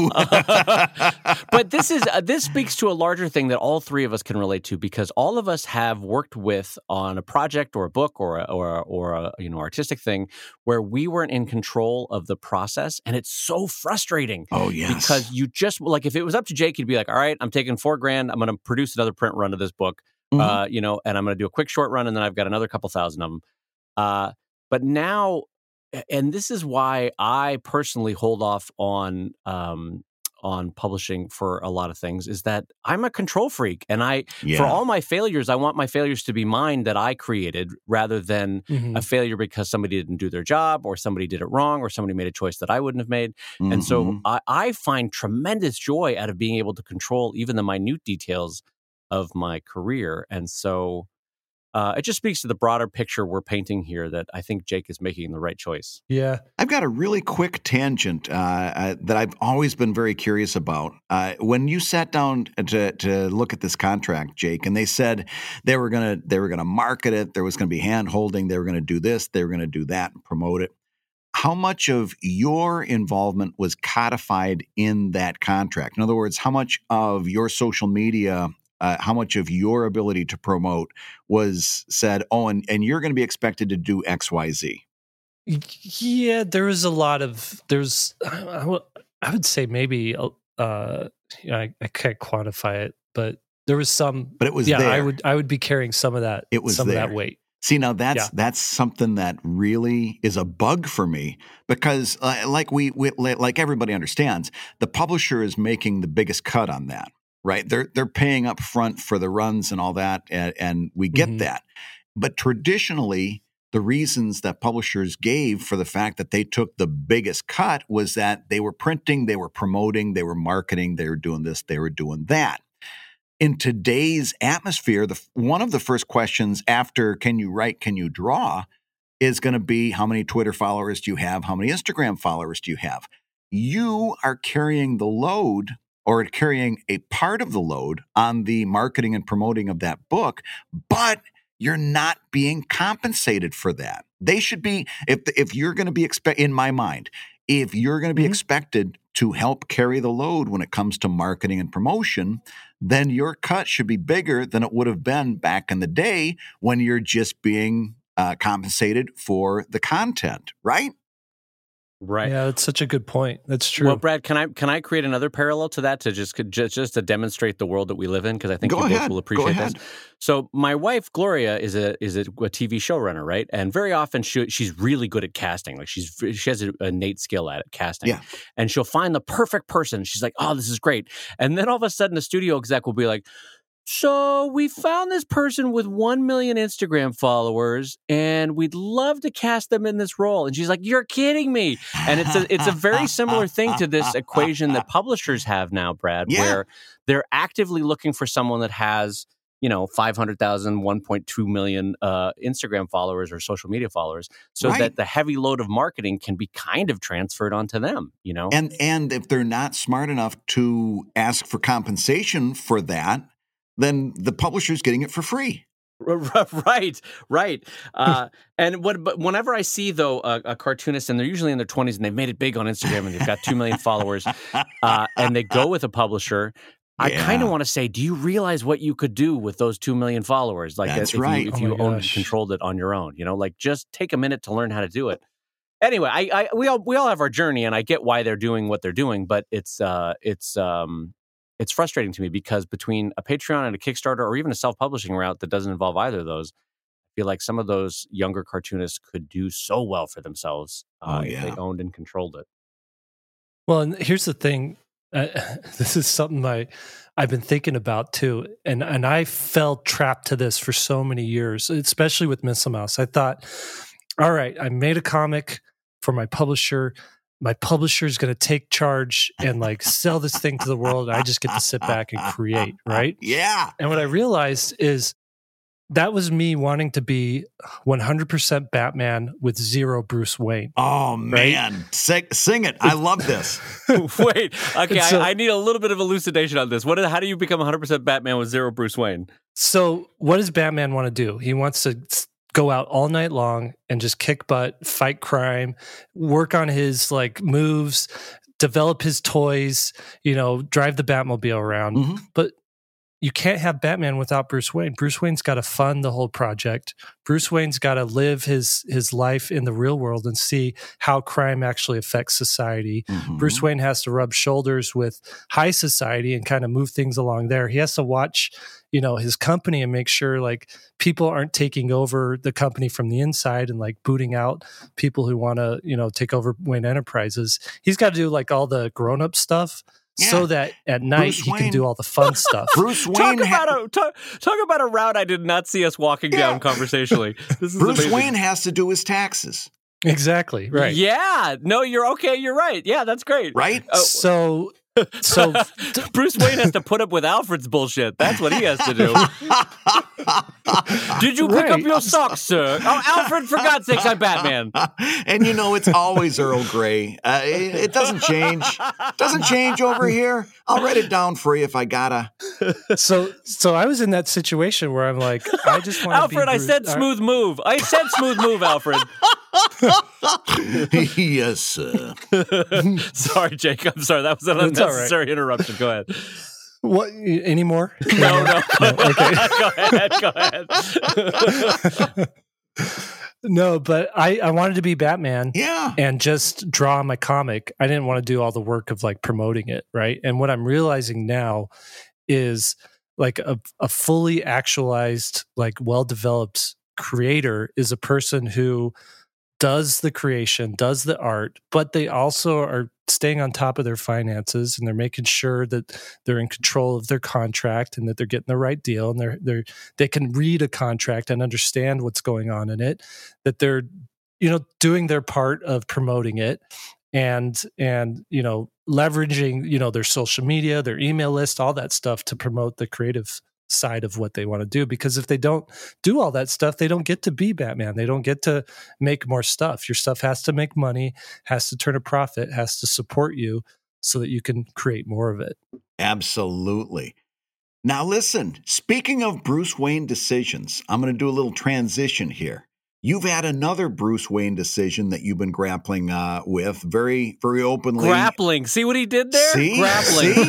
But this is uh, this speaks to a larger thing that all three of us can relate to, because all of us have worked with on a project or a book or a, or a, or a you know artistic thing where we weren't in control of the process, and it's so frustrating. Oh, yes. Because you just like if it was up to Jake, he'd be like, "All right, I'm taking four grand. I'm going to produce another print run of this book, Mhm. uh, you know, and I'm going to do a quick short run, and then I've got another couple thousand of them." Uh, but now, and this is why I personally hold off on um, on publishing for a lot of things, is that I'm a control freak, and I Yeah. for all my failures, I want my failures to be mine that I created, rather than Mhm. a failure because somebody didn't do their job, or somebody did it wrong, or somebody made a choice that I wouldn't have made. And so Mhm. I, I find tremendous joy out of being able to control even the minute details of my career. And so uh, it just speaks to the broader picture we're painting here, that I think Jake is making the right choice. yeah. I've got a really quick tangent uh, uh, that I've always been very curious about. Uh, when you sat down to to look at this contract, Jake, and they said they were gonna they were gonna market it, there was gonna be hand holding, they were gonna do this, they were gonna do that, and promote it. How much of your involvement was codified in that contract? In other words, how much of your social media, uh, how much of your ability to promote was said, oh, and, and you're going to be expected to do X, Y, Z? Yeah, there was a lot of there's I, I would- I would say maybe uh you know, I, I can't quantify it, but there was some But it was yeah, there. I would I would be carrying some of that It was some of there. that weight. See, now that's Yeah. that's something that really is a bug for me, because uh, like we, we like everybody understands, the publisher is making the biggest cut on that, right? They're they're paying up front for the runs and all that, and, and we get Mhm. that. But traditionally, the reasons that publishers gave for the fact that they took the biggest cut was that they were printing, they were promoting, they were marketing, they were doing this, they were doing that. In today's atmosphere, the one of the first questions after can you write, can you draw is going to be how many Twitter followers do you have? How many Instagram followers do you have? You are carrying the load or carrying a part of the load on the marketing and promoting of that book, but you're not being compensated for that. They should be, if if you're going to be expect in my mind, if you're going to be mm-hmm. expected to help carry the load when it comes to marketing and promotion, then your cut should be bigger than it would have been back in the day when you're just being uh, compensated for the content, right? Right. Yeah, that's such a good point. That's true. Well, Brad, can I can I create another parallel to that to just just, just to demonstrate the world that we live in? Because I think Go you ahead. both will appreciate Go ahead. this. So my wife Gloria is a is a, a T V showrunner, right? And very often she she's really good at casting. Like she's she has a, a innate skill at it, casting. Yeah. And she'll find the perfect person. She's like, oh, this is great. And then all of a sudden, the studio exec will be like, so we found this person with one million Instagram followers, and we'd love to cast them in this role. And she's like, "You're kidding me!" And it's a it's a very similar thing to this equation that publishers have now, Brad, Yeah. where they're actively looking for someone that has, you know, five hundred thousand, one point two million uh, Instagram followers or social media followers, so Right. that the heavy load of marketing can be kind of transferred onto them. You know, And and if they're not smart enough to ask for compensation for that, then the publisher's getting it for free. Right, right. Uh, and what? But whenever I see though a, a cartoonist, and they're usually in their twenties, and they've made it big on Instagram, and they've got two million followers, uh, and they go with a publisher, I Yeah. kind of want to say, do you realize what you could do with those two million followers? Like, That's if right. you, if Oh you my owned and gosh. controlled it on your own, you know, like just take a minute to learn how to do it. Anyway, I, I we all we all have our journey, and I get why they're doing what they're doing, but it's uh, it's um. It's frustrating to me because between a Patreon and a Kickstarter or even a self-publishing route that doesn't involve either of those, I feel like some of those younger cartoonists could do so well for themselves uh, Oh, if yeah. they owned and controlled it. Well, and here's the thing. Uh, this is something I, I've been thinking about too. And, and I fell trapped to this for so many years, especially with Miss Mouse. I thought, all right, I made a comic for my publisher. My publisher is going to take charge and like sell this thing to the world. And I just get to sit back and create, right? Yeah. And what I realized is that was me wanting to be one hundred percent Batman with zero Bruce Wayne. Oh, Right? man. Sing, sing it. I love this. Wait, okay, So- I, I need a little bit of elucidation on this. What? How do you become one hundred percent Batman with zero Bruce Wayne? So what does Batman want to do? He wants to s- go out all night long and just kick butt, fight crime, work on his like moves, develop his toys, you know, drive the Batmobile around. Mhm. But you can't have Batman without Bruce Wayne. Bruce Wayne's got to fund the whole project. Bruce Wayne's got to live his his life in the real world and see how crime actually affects society. Mhm. Bruce Wayne has to rub shoulders with high society and kind of move things along there. He has to watch, you know, his company and make sure like people aren't taking over the company from the inside and like booting out people who want to, you know, take over Wayne Enterprises. He's got to do like all the grown-up stuff Yeah. so that at night Bruce he Wayne- can do all the fun stuff. Bruce Talk Wayne about ha- a talk, talk about a route I did not see us walking Yeah. down conversationally. This is Bruce amazing. Wayne has to do his taxes, Exactly. Right. Yeah. No, you're okay. You're right. Yeah, that's great. right? Oh, So, so Bruce Wayne has to put up with Alfred's bullshit. That's what he has to do. Did you pick up Right. your socks, sir? Oh, Alfred, for God's sakes, I'm Batman. And you know, it's always Earl Grey. Uh, it, it doesn't change. Doesn't change over here. I'll write it down for you if I gotta. so so I was in that situation where I'm like, I just want to be Alfred, I Bruce- said uh, smooth move. I said smooth move, Alfred. Yes, sir. Sorry, Jake. I'm sorry. That was an It's all right. unnecessary interruption. Go ahead. What anymore? No, no. Go Okay. ahead. Go ahead. No, but I, I wanted to be Batman Yeah. and just draw my comic. I didn't want to do all the work of like promoting it, right? And what I'm realizing now is like a, a fully actualized, like well-developed creator is a person who does the creation, does the art, but they also are staying on top of their finances, and they're making sure that they're in control of their contract and that they're getting the right deal, and they're they're they can read a contract and understand what's going on in it, that they're, you know, doing their part of promoting it, and and you know, leveraging, you know, their social media, their email list, all that stuff to promote the creative side of what they want to do. Because if they don't do all that stuff, they don't get to be Batman. They don't get to make more stuff. Your stuff has to make money, has to turn a profit, has to support you so that you can create more of it. Absolutely. Now listen, speaking of Bruce Wayne decisions, I'm going to do a little transition here. You've had another Bruce Wayne decision that you've been grappling uh, with very, very openly. Grappling. See what he did there? See? Grappling. See?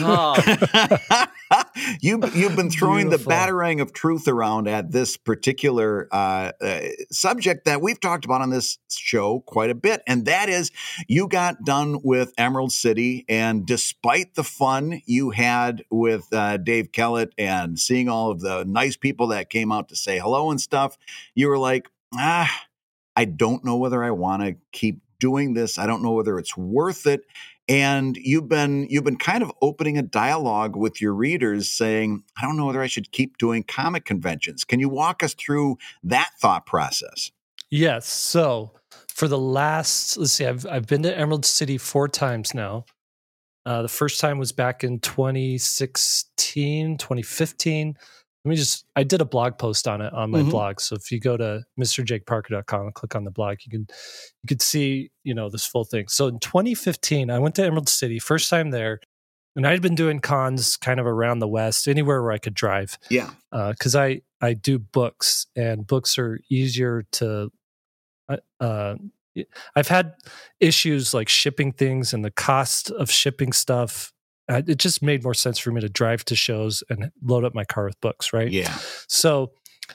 Oh. you, you've been throwing Beautiful. the batarang of truth around at this particular uh, uh, subject that we've talked about on this show quite a bit. And that is, you got done with Emerald City. And despite the fun you had with uh, Dave Kellett and seeing all of the nice people that came out to say hello and stuff, you were like, ah, I don't know whether I want to keep doing this. I don't know whether it's worth it. And you've been you've been kind of opening a dialogue with your readers saying, I don't know whether I should keep doing comic conventions. Can you walk us through that thought process? Yes. So for the last, let's see, I've I've been to Emerald City four times now. Uh, the first time was back in twenty sixteen, twenty fifteen. Let me just, I did a blog post on it on my Mhm. blog. So if you go to Mr Jake Parker dot com and click on the blog, you can, you could see, you know, this full thing. So in twenty fifteen, I went to Emerald City, first time there, and I'd been doing cons kind of around the West, anywhere where I could drive. Yeah. Uh, cause I, I do books, and books are easier to, uh, uh, I've had issues like shipping things and the cost of shipping stuff. Uh, it just made more sense for me to drive to shows and load up my car with books, right? Yeah. So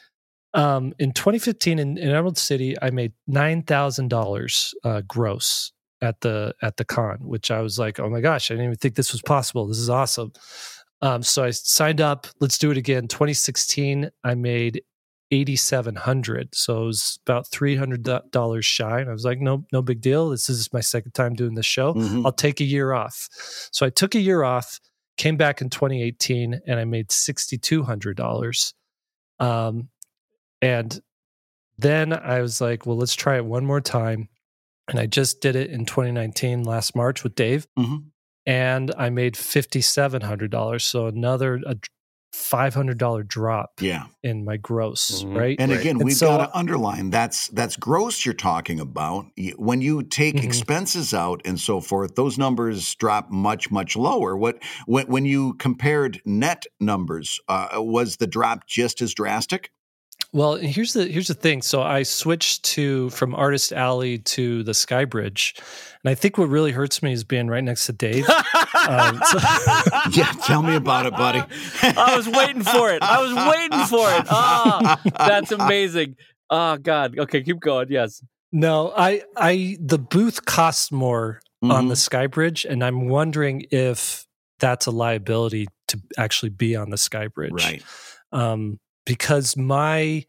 um, in twenty fifteen in, in Emerald City, I made nine thousand dollars uh, gross at the at the con, which I was like, oh my gosh, I didn't even think this was possible. This is awesome. Um, so I signed up. Let's do it again. twenty sixteen, I made eighty-seven hundred dollars. So it was about three hundred dollars shy. And I was like, no, no big deal. This is my second time doing this show. Mhm. I'll take a year off. So I took a year off, came back in twenty eighteen, and I made six thousand two hundred dollars. Um, and then I was like, well, let's try it one more time. And I just did it in twenty nineteen, last March with Dave. Mhm. And I made five thousand seven hundred dollars. So another a five hundred dollars drop Yeah. in my gross, Mhm. right? And again, And we've so- got to underline that's that's gross you're talking about. Y- When you take Mhm. expenses out and so forth, those numbers drop much, much lower. What when, when you compared net numbers, uh, was the drop just as drastic? Well, here's the here's the thing. So I switched to from Artist Alley to the Sky Bridge, and I think what really hurts me is being right next to Dave. um, so- Yeah, tell me about it, buddy. I was waiting for it. I was waiting for it. Ah, that's amazing. Oh God. Okay, keep going. Yes. no, I I the booth costs more on Mhm. the Sky Bridge, and I'm wondering if that's a liability to actually be on the Sky Bridge, Right. Um, because my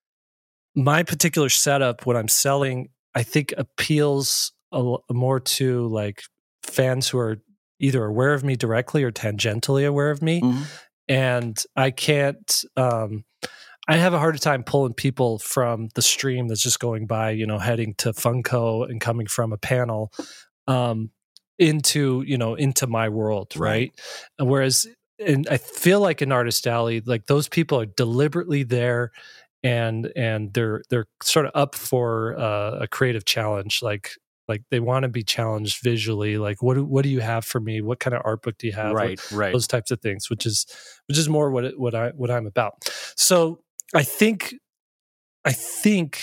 my particular setup, what I'm selling, I think appeals a, l- more to like fans who are either aware of me directly or tangentially aware of me, Mhm. and I can't. Um, I have a harder time pulling people from the stream that's just going by, you know, heading to Funko and coming from a panel um, into, you know, into my world, right? Right. Whereas, and I feel like in Artist Alley, like those people are deliberately there, and and they're they're sort of up for uh, a creative challenge, like. Like they want to be challenged visually. Like, what do, what do you have for me? What kind of art book do you have? What- Right. Right. those types of things, which is which is more what it, what I what I'm about. So I think I think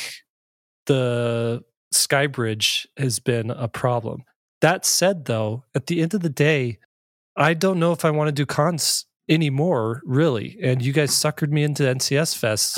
the Sky Bridge has been a problem. That said, though, at the end of the day, I don't know if I want to do cons anymore, really. And you guys suckered me into N C S Fest.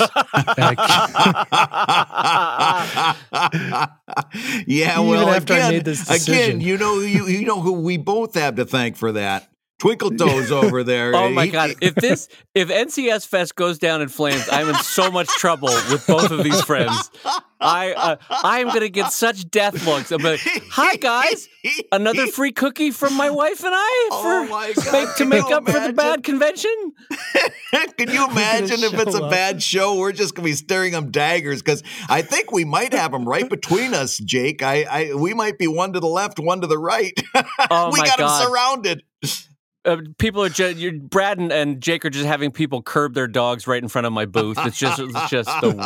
Yeah, Even well, after I again, made this again, decision. you know, you you know who we both have to thank for that. Twinkle Toes over there. Oh my He- God! If this, if N C S Fest goes down in flames, I'm in so much trouble with both of these friends. I uh, I am gonna get such death looks. I'm like, hi guys, another free cookie from my wife and I for Oh my God, make, to can make you up for the imagine? bad convention. Can you imagine if it's a show up. bad show? We're just gonna be staring them daggers because I think we might have them right between us, Jake. I, I we might be one to the left, one to the right. Oh we my got God. them surrounded. Uh, people are just you're, Brad and, and Jake are just having people curb their dogs right in front of my booth. It's just it's just the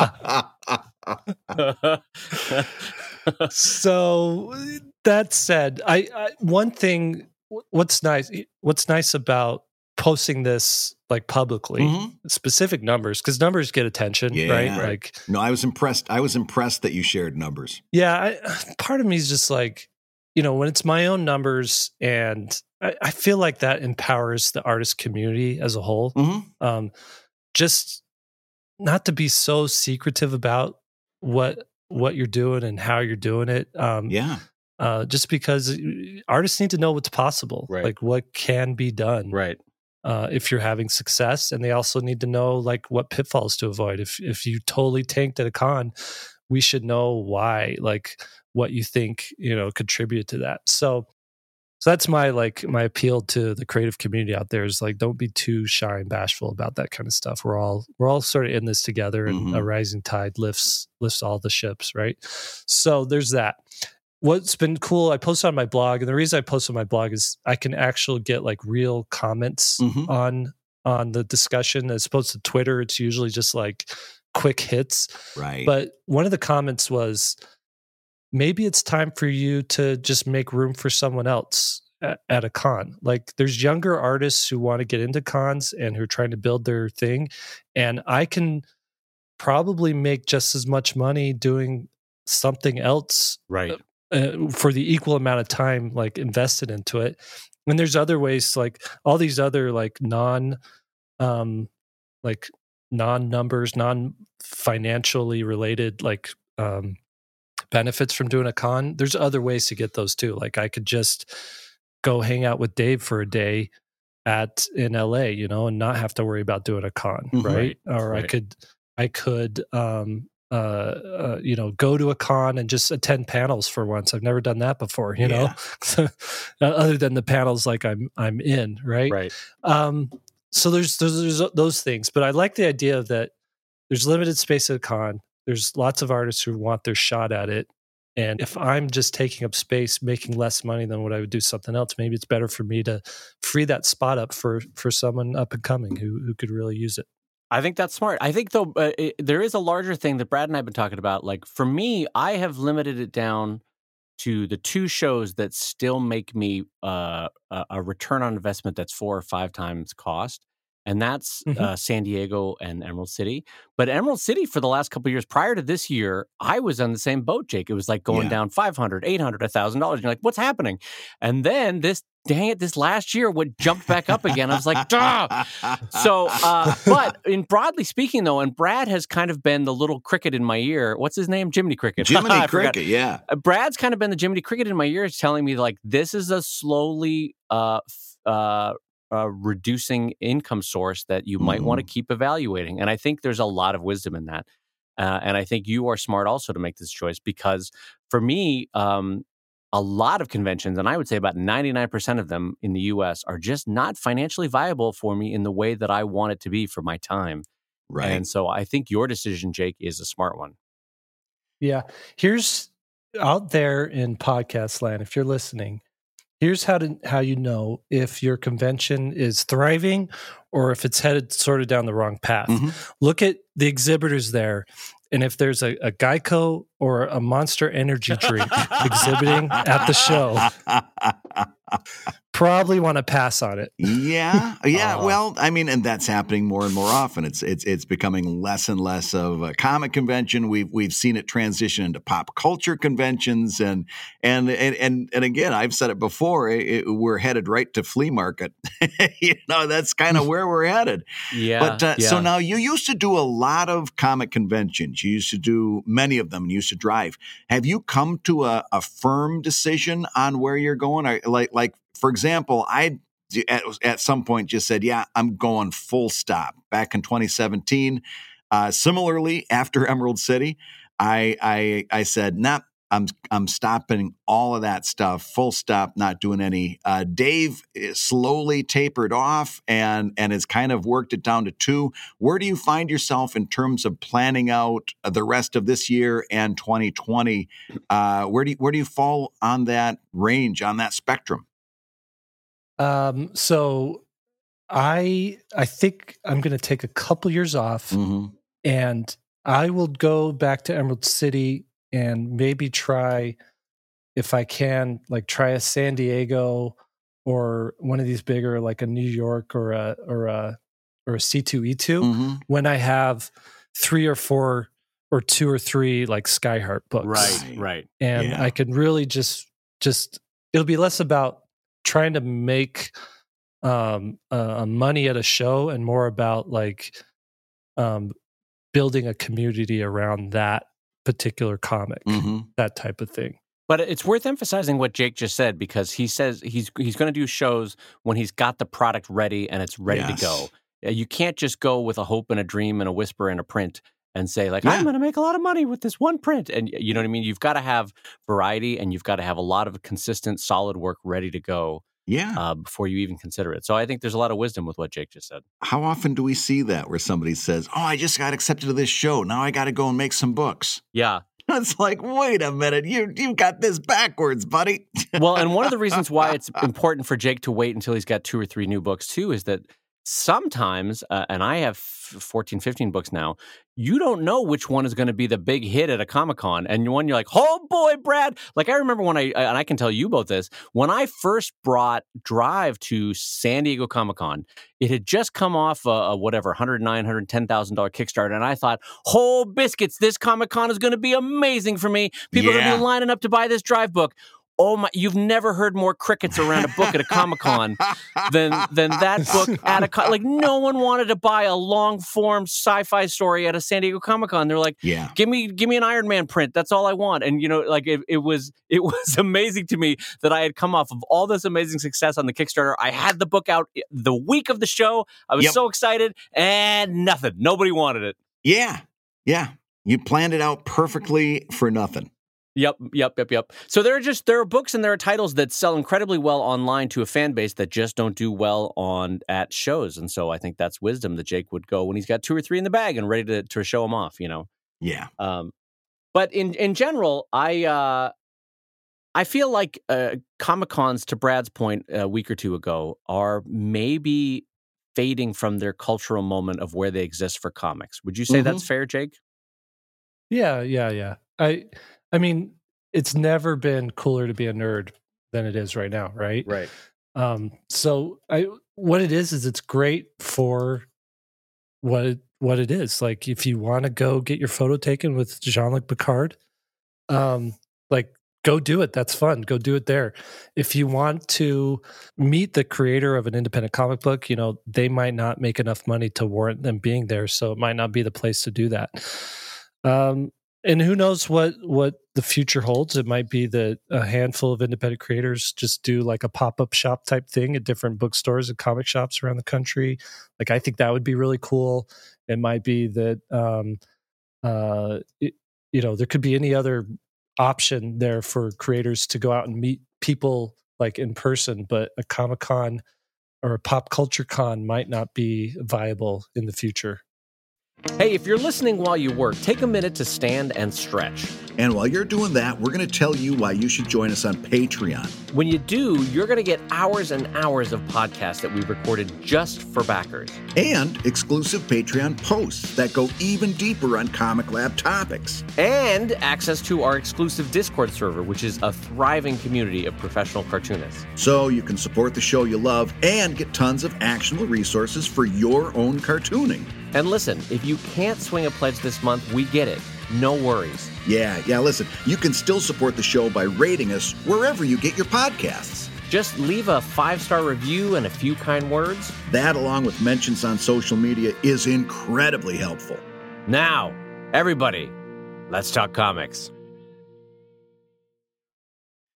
worst. So that said, I, I one thing what's nice what's nice about posting this like publicly, Mhm. specific numbers, because numbers get attention, Yeah. right? Right. Like, No, I was impressed. I was impressed that you shared numbers. yeah, I, part of me is just like, you know, when it's my own numbers, and I, I feel like that empowers the artist community as a whole. Mm-hmm. Um, just not to be so secretive about what what you're doing and how you're doing it. Um, Yeah. uh, just because artists need to know what's possible, Right. like what can be done, Right. uh, if you're having success, and they also need to know like what pitfalls to avoid. If if you totally tanked at a con, we should know why, like what you think you know contributed to that. So, so that's my like my appeal to the creative community out there is like, don't be too shy and bashful about that kind of stuff. We're all we're all sort of in this together, and Mhm. a rising tide lifts lifts all the ships, right? So there's that. What's been cool, I posted on my blog, and the reason I post on my blog is I can actually get like real comments Mhm. on on the discussion, as opposed to Twitter. It's usually just like quick hits. Right. But one of the comments was, maybe it's time for you to just make room for someone else at, at a con. Like, there's younger artists who want to get into cons and who are trying to build their thing, and I can probably make just as much money doing something else Right. uh, for the equal amount of time like invested into it. And there's other ways, like all these other like non um like non numbers, non financially related like um benefits from doing a con. There's other ways to get those too. Like, I could just go hang out with Dave for a day at in L A, you know, and not have to worry about doing a con, Mhm. right? Or I Right. could I could um uh, uh you know go to a con and just attend panels for once. I've never done that before, you know. Other than the panels like I'm I'm in, right? Right. Um so there's, there's there's those things, but I like the idea that there's limited space at a con. There's lots of artists who want their shot at it. And if I'm just taking up space, making less money than what I would do something else, maybe it's better for me to free that spot up for for someone up and coming who who could really use it. I think that's smart. I think, though, uh, it, there is a larger thing that Brad and I have been talking about. Like, for me, I have limited it down to the two shows that still make me uh, a, a return on investment that's four or five times cost. And that's Mhm. uh, San Diego and Emerald City. But Emerald City, for the last couple of years prior to this year, I was on the same boat, Jake. It was like going Yeah. down five hundred dollars, eight hundred dollars, one thousand dollars. You're like, what's happening? And then this, dang it, this last year, what jumped back up again. I was like, duh. So, uh, but in broadly speaking, though, and Brad has kind of been the little cricket in my ear. What's his name? Jiminy Cricket. Jiminy I forgot. Cricket, yeah. Uh, Brad's kind of been the Jiminy Cricket in my ears, telling me like, this is a slowly uh, f- uh, uh, reducing income source that you might want to keep evaluating. And I think there's a lot of wisdom in that. Uh, and I think you are smart also to make this choice, because for me, um, a lot of conventions, and I would say about ninety-nine percent of them in the U S, are just not financially viable for me in the way that I want it to be for my time. Right. And so I think your decision, Jake, is a smart one. Yeah. Here's out there in podcast land, if you're listening, here's how to how you know if your convention is thriving or if it's headed sort of down the wrong path. Mhm. Look at the exhibitors there, and if there's a, a Geico or a Monster Energy drink exhibiting at the show, probably want to pass on it. Yeah, yeah. Uh, well, I mean, and that's happening more and more often. It's it's it's becoming less and less of a comic convention. We've we've seen it transition into pop culture conventions, and and and and, and again, I've said it before. It, it- we're headed right to flea market. You know, that's kind of where we're headed. Yeah. But uh, yeah. so now you used to do a lot of comic conventions. You used to do many of them. And you used to drive. Have you come to a, a firm decision on where you're going? Or like, like for example, I at, at some point just said, yeah, I'm going full stop. Back in twenty seventeen, uh, similarly, after Emerald City, I, I, I said, nah, I'm, I'm stopping all of that stuff, full stop, not doing any. Uh, Dave slowly tapered off and, and has kind of worked it down to two. Where do you find yourself in terms of planning out the rest of this year and twenty twenty? Uh, where do you, where do you fall on that range, on that spectrum? Um, so I, I think I'm going to take a couple years off, mm-hmm. and I will go back to Emerald City and maybe try, if I can, like try a San Diego or one of these bigger, like a New York or a or a or a C two E two, mm-hmm. when I have three or four or two or three like Skyheart books, right, right, and yeah. I can really just just it'll be less about trying to make um, uh, money at a show and more about like um, building a community around that particular comic, mm-hmm. that type of thing. But it's worth emphasizing what Jake just said, because he says he's he's going to do shows when he's got the product ready and it's ready yes. to go. You can't just go with a hope and a dream and a whisper and a print and say, like, yeah. I'm going to make a lot of money with this one print. And you know what I mean? You've got to have variety, and you've got to have a lot of consistent, solid work ready to go. Yeah. Uh, before you even consider it. So I think there's a lot of wisdom with what Jake just said. How often do we see that where somebody says, oh, I just got accepted to this show. Now I got to go and make some books. Yeah. It's like, wait a minute, you you got this backwards, buddy. Well, and one of the reasons why it's important for Jake to wait until he's got two or three new books too is that sometimes, uh, and I have fourteen, fifteen books now, you don't know which one is going to be the big hit at a Comic-Con. And one you're like, oh boy, Brad. Like I remember when I, and I can tell you both this, when I first brought Drive to San Diego Comic-Con, it had just come off a, a whatever, one hundred nine thousand dollars, one hundred ten thousand dollars Kickstarter. And I thought, whole biscuits, this Comic-Con is going to be amazing for me. People yeah. are going to be lining up to buy this Drive book. Oh my! You've never heard more crickets around a book at a Comic-Con than than that book at a con. Like no one wanted to buy a long form sci-fi story at a San Diego Comic-Con. They're like, yeah. give me give me an Iron Man print. That's all I want. And you know, like it, it was it was amazing to me that I had come off of all this amazing success on the Kickstarter. I had the book out the week of the show. I was yep. so excited, and nothing. Nobody wanted it. Yeah, yeah. You planned it out perfectly for nothing. Yep, yep, yep, yep. So there are just there are books and there are titles that sell incredibly well online to a fan base that just don't do well on at shows. And so I think that's wisdom that Jake would go when he's got two or three in the bag and ready to to show them off, you know. Yeah. Um, but in in general, I uh, I feel like uh, Comic-Cons, to Brad's point a week or two ago, are maybe fading from their cultural moment of where they exist for comics. Would you say mm-hmm. that's fair, Jake? Yeah, yeah, yeah. I. I mean, it's never been cooler to be a nerd than it is right now, right? Right. Um, so I, what it is, is it's great for what it, what it is. Like, if you want to go get your photo taken with Jean-Luc Picard, um, like, go do it. That's fun. Go do it there. If you want to meet the creator of an independent comic book, you know, they might not make enough money to warrant them being there. So it might not be the place to do that. Um, And who knows what, what the future holds? It might be that a handful of independent creators just do like a pop-up shop type thing at different bookstores and comic shops around the country. Like, I think that would be really cool. It might be that, um, uh, it, you know, there could be any other option there for creators to go out and meet people like in person, but a Comic-Con or a pop culture con might not be viable in the future. Hey, if you're listening while you work, take a minute to stand and stretch. And while you're doing that, we're going to tell you why you should join us on Patreon. When you do, you're going to get hours and hours of podcasts that we've recorded just for backers. And exclusive Patreon posts that go even deeper on Comic Lab topics. And access to our exclusive Discord server, which is a thriving community of professional cartoonists. So you can support the show you love and get tons of actionable resources for your own cartooning. And listen, if you can't swing a pledge this month, we get it. No worries. Yeah, yeah, listen, you can still support the show by rating us wherever you get your podcasts. Just leave a five-star review and a few kind words. That, along with mentions on social media, is incredibly helpful. Now, everybody, let's talk comics.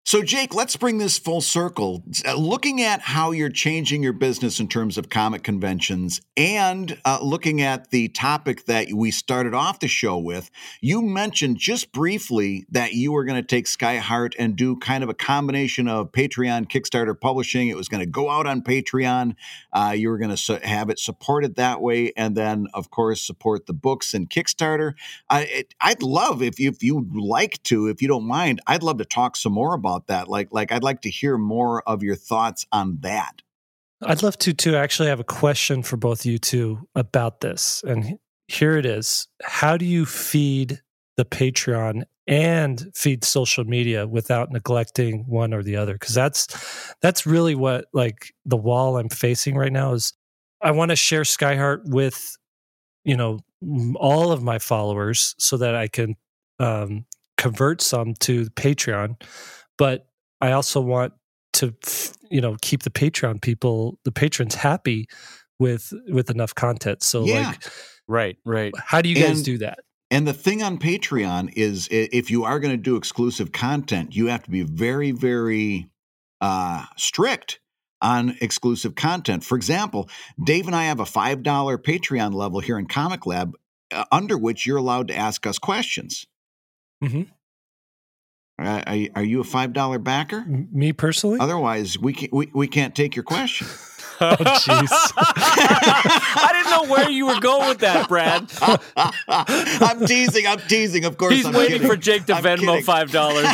So, Jake, let's bring this full circle. Uh, looking at how you're changing your business in terms of comic conventions and uh, looking at the topic that we started off the show with, you mentioned just briefly that you were going to take Skyheart and do kind of a combination of Patreon, Kickstarter, publishing. It was going to go out on Patreon. Uh, you were going to su- have it supported that way. And then, of course, support the books and Kickstarter. Uh, it, I'd love, if, you, if you'd like to, if you don't mind, I'd love to talk some more about that. Like, like I'd like to hear more of your thoughts on that. I'd love to, too. Actually, I have a question for both you two about this. And here it is. How do you feed the Patreon and feed social media without neglecting one or the other? Because that's, that's really what, like, the wall I'm facing right now is I want to share Skyheart with, you know, all of my followers so that I can um, convert some to Patreon. But I also want to, you know, keep the Patreon people, the patrons happy with with enough content. So, Yeah. like, Right, right. how do you guys And- do that? And the thing on Patreon is, i- if you are going to do exclusive content, you have to be very, very uh, strict on exclusive content. For example, Dave and I have a five dollar Patreon level here in Comic Lab, uh, under which you're allowed to ask us questions. Mhm. Uh, are, you- are you a five dollar backer? M- Me personally? Otherwise, we can't, we, we can't take your question. Oh, jeez. I didn't know where you were going with that, Brad. I'm teasing. I'm teasing. Of course, He's I'm waiting kidding. for Jake to I'm Venmo kidding. five dollars.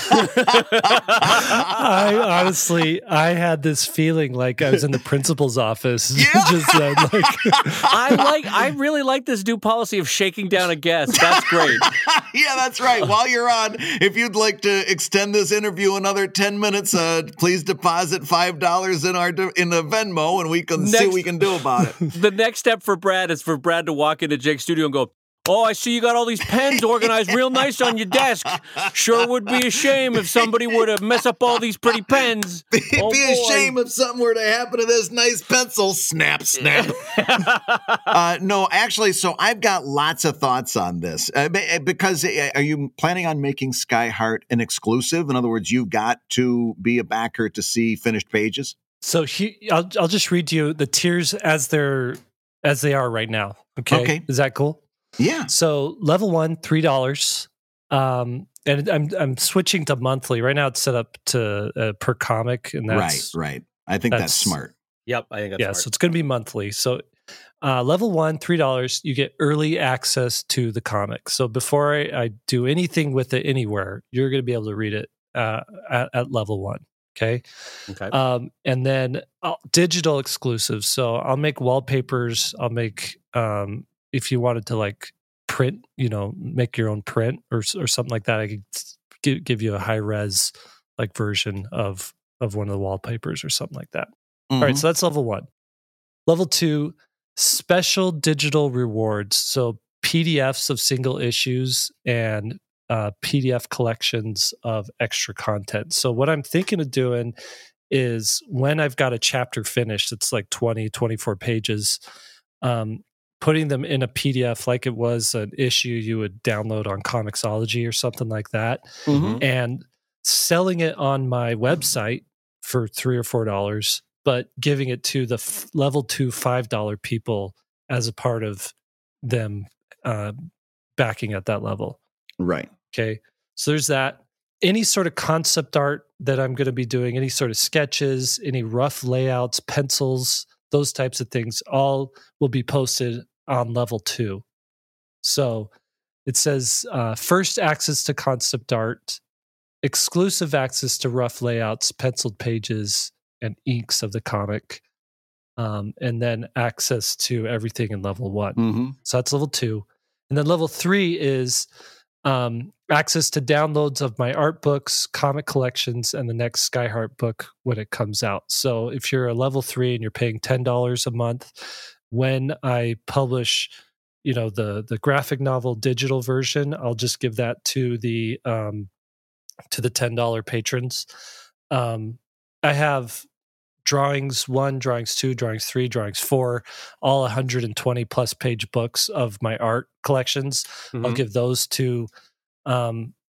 I honestly, I had this feeling like I was in the principal's office. Yeah. Just then, like, I like. I really like this new policy of shaking down a guest. That's great. Yeah, that's right. While you're on, if you'd like to extend this interview another ten minutes, uh, please deposit five dollars in our in the Venmo, and we can see Next- what we can do about it. The next step for Brad is for Brad to walk into Jake's studio and go, "Oh, I see you got all these pens organized real nice on your desk. Sure would be a shame if somebody were to mess up all these pretty pens. It'd Oh, be a boy. shame if something were to happen to this nice pencil. Snap, snap. uh, no, actually, so I've got lots of thoughts on this. Uh, be- because uh, are you planning on making Skyheart an exclusive? In other words, you've got to be a backer to see finished pages? so he, I'll I'll just read you the tiers as they're as they are right now. Okay, Okay. is that cool? Yeah. So level one, three dollars, um, and I'm I'm switching to monthly right now. It's set up to uh, per comic, and that's right, right. I think that's, that's- smart. Yep, I think that's yeah. smart. So it's going to be monthly. So uh, level one, three dollars, you get early access to the comic. So before I, I do anything with it anywhere, you're going to be able to read it uh, at, at level one. Okay. Okay. Um, and then uh, digital exclusives. So I'll make wallpapers. I'll make, um, if you wanted to like print, you know, make your own print or or something like that, I could give, give you a high res like version of of one of the wallpapers or something like that. All right, Mhm. so that's level one. Level two, special digital rewards. So P D Fs of single issues and uh, P D F collections of extra content. So what I'm thinking of doing is when I've got a chapter finished, it's like twenty, twenty-four pages, um, putting them in a P D F like it was an issue you would download on Comixology or something like that, Mhm. and selling it on my website for three or four dollars, but giving it to the f- level two five dollar people as a part of them uh, backing at that level. Right. Okay. So there's that. Any sort of concept art that I'm going to be doing, any sort of sketches, any rough layouts, pencils, those types of things, all will be posted on level two. So it says uh, first access to concept art, exclusive access to rough layouts, penciled pages, and inks of the comic, um, and then access to everything in level one. Mm-hmm. So that's level two. And then level three is um, access to downloads of my art books, comic collections, and the next Skyheart book when it comes out. So if you're a level three and you're paying ten dollars a month, when I publish, you know, the the graphic novel digital version, I'll just give that to the um, to the ten dollar patrons. Um, I have drawings one, drawings two, drawings three, drawings four, all one hundred twenty plus page books of my art collections. I'll Mhm. give those to um,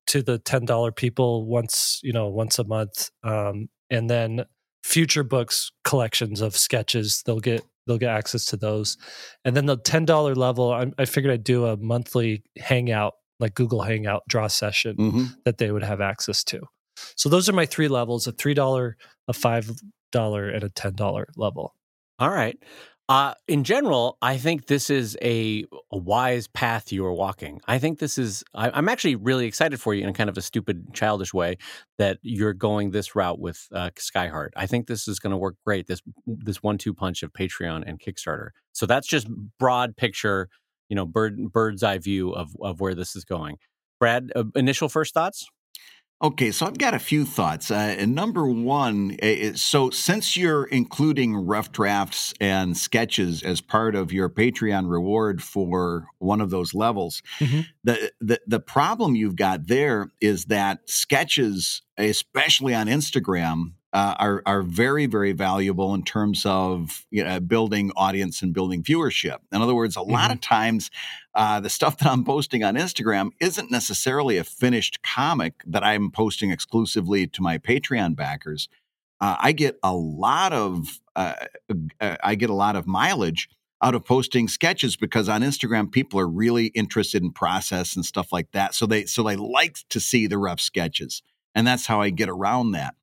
to the ten dollar people once, you know, once a month. Um, and then future books collections of sketches, they'll get they'll get access to those. And then the ten dollar level, I, I figured I'd do a monthly hangout, like Google Hangout draw session Mm-hmm. that they would have access to. So those are my three levels: a three dollar, a five dollar, and a ten dollar level. All right. Uh, in general, I think this is a, a wise path you are walking. I think this is, I, I'm actually really excited for you in kind of a stupid, childish way that you're going this route with uh, Skyheart. I think this is going to work great, this this one two punch of Patreon and Kickstarter. So that's just broad picture, you know, bird bird's eye view of, of where this is going. Brad, uh, initial first thoughts? Okay, so I've got a few thoughts. Uh, and number one, is, so since you're including rough drafts and sketches as part of your Patreon reward for one of those levels, Mm-hmm. the, the the problem you've got there is that sketches, especially on Instagram, uh, are are very, very valuable in terms of, you know, building audience and building viewership. In other words, a lot of times uh, the stuff that I'm posting on Instagram isn't necessarily a finished comic that I'm posting exclusively to my Patreon backers. Uh, I get a lot of uh, uh, I get a lot of mileage out of posting sketches because on Instagram people are really interested in process and stuff like that. So they so they like to see the rough sketches, and that's how I get around that.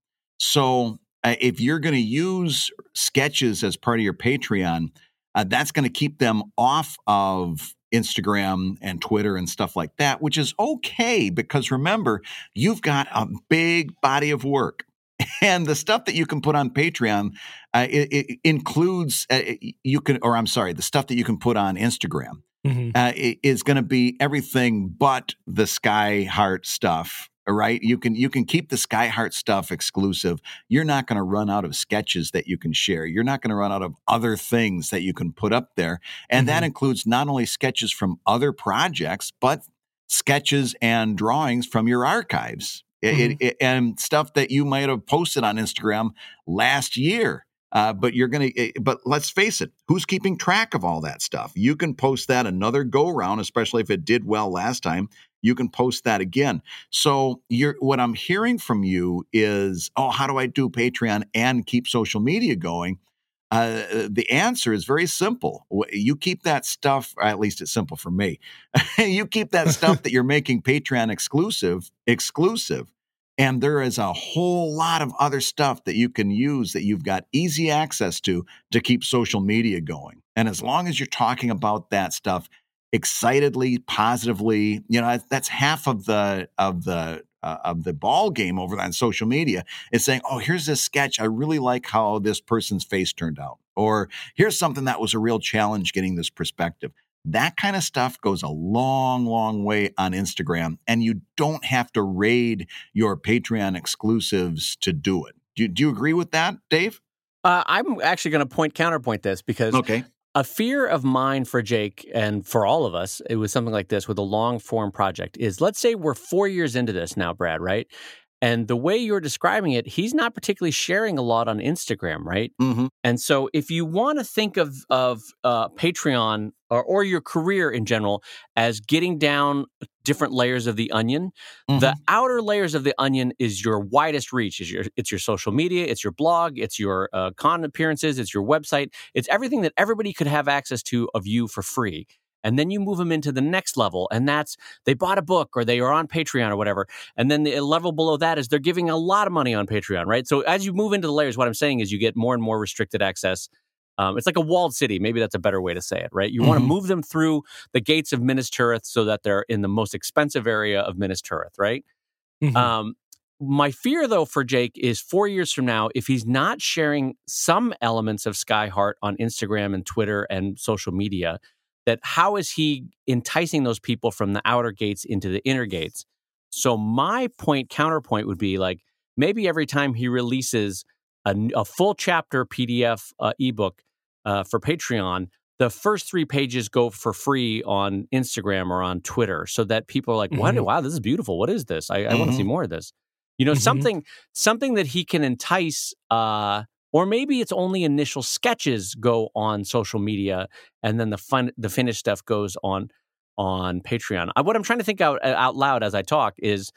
So uh, if you're going to use sketches as part of your Patreon, uh, that's going to keep them off of Instagram and Twitter and stuff like that, which is okay because remember, you've got a big body of work. And the stuff that you can put on Patreon, uh, it, it includes, uh, you can, or I'm sorry, the stuff that you can put on Instagram Mm-hmm. uh, is going to be everything but the Skyheart stuff. All right, you can you can keep the Skyheart stuff exclusive. You're not going to run out of sketches that you can share. You're not going to run out of other things that you can put up there, and that Mhm. includes not only sketches from other projects, but sketches and drawings from your archives. It- Mhm. it- it- and stuff that you might have posted on Instagram last year. Uh, but you're going to, but let's face it, who's keeping track of all that stuff? You can post that another go round, especially if it did well last time. You can post that again. So you're, what I'm hearing from you is, oh, how do I do Patreon and keep social media going? Uh, the answer is very simple. W- You keep that stuff, or at least it's simple for me. You keep that stuff that you're making Patreon exclusive, exclusive. And there is a whole lot of other stuff that you can use that you've got easy access to to keep social media going. And as long as you're talking about that stuff excitedly, positively, you know, that's half of the of the uh, of the ball game over on social media is saying, oh, here's this sketch. I really like how this person's face turned out. Or here's something that was a real challenge getting this perspective. That kind of stuff goes a long, long way on Instagram, and you don't have to raid your Patreon exclusives to do it. Do, do you agree with that, Dave? Uh, I'm actually going to point counterpoint this because Okay. a fear of mine for Jake and for all of us, it was something like this with a long form project is let's say we're four years into this now, Brad, right? And the way you're describing it, he's not particularly sharing a lot on Instagram, right? Mm-hmm. And so if you want to think of of uh, Patreon or, or your career in general as getting down different layers of the onion, the outer layers of the onion is your widest reach. Is your It's your social media, it's your blog, it's your uh, con appearances, it's your website. It's everything that everybody could have access to of you for free. And then you move them into the next level, and that's they bought a book or they are on Patreon or whatever. And then the level below that is they're giving a lot of money on Patreon, right? So as you move into the layers, what I'm saying is you get more and more restricted access. Um, it's like a walled city. Maybe that's a better way to say it, right? You want to Mhm. move them through the gates of Minas Tirith so that they're in the most expensive area of Minas Tirith, right? Mhm. Um, my fear, though, for Jake is four years from now, if he's not sharing some elements of Skyheart on Instagram and Twitter and social media, that how is he enticing those people from the outer gates into the inner gates? So my point counterpoint would be like maybe every time he releases a, a full chapter P D F uh, ebook uh, for Patreon, the first three pages go for free on Instagram or on Twitter, so that people are like, "What? Mhm. Wow, this is beautiful. What is this? I, I want to see Mhm. more of this." You know, Mhm. something something that he can entice. Uh, or maybe it's only initial sketches go on social media, and then the fun, the finished stuff goes on on Patreon. Uh, what I'm trying to think out out loud as I talk is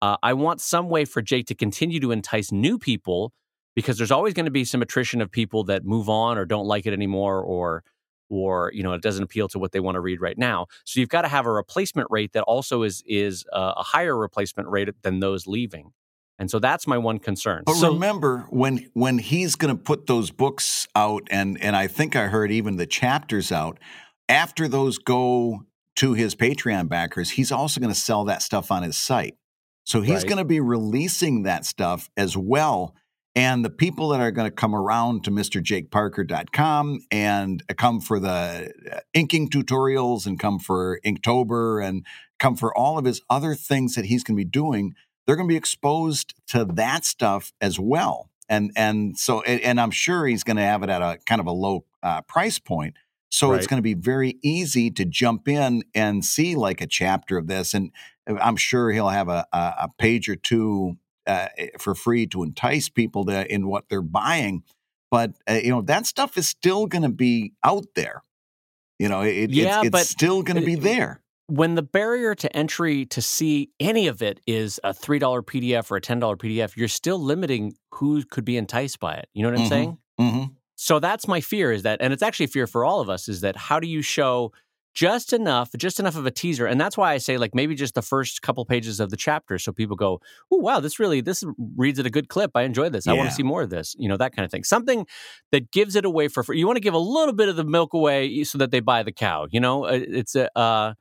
Uh, I want some way for Jake to continue to entice new people, because there's always going to be some attrition of people that move on or don't like it anymore, or or you know it doesn't appeal to what they want to read right now. So you've got to have a replacement rate that also is is uh, a higher replacement rate than those leaving. And so that's my one concern. But so, remember, when when he's going to put those books out, and and I think I heard even the chapters out, after those go to his Patreon backers, he's also going to sell that stuff on his site. So he's Right. going to be releasing that stuff as well. And the people that are going to come around to Mr Jake Parker dot com and come for the inking tutorials and come for Inktober and come for all of his other things that he's going to be doing, they're going to be exposed to that stuff as well. And and so and, and I'm sure he's going to have it at a kind of a low uh, price point. So it's Right. going to be very easy to jump in and see like a chapter of this. And I'm sure he'll have a, a, a page or two uh, for free to entice people to, in what they're buying. But, uh, you know, that stuff is still going to be out there. You know, it, Yeah, it's, but it's still going to be there. when the barrier to entry to see any of it is a three dollar P D F or a ten dollar P D F, you're still limiting who could be enticed by it. You know what I'm Mhm. saying? Mm-hmm. So that's my fear, is that, and it's actually a fear for all of us, is that how do you show just enough, just enough of a teaser? And that's why I say, like, maybe just the first couple pages of the chapter, so people go, oh, wow, this really, this reads at a good clip. I enjoy this. I want Yeah. to see more of this, you know, that kind of thing. Something that gives it away for free. You want to give a little bit of the milk away so that they buy the cow, you know? Uh, It's a, uh,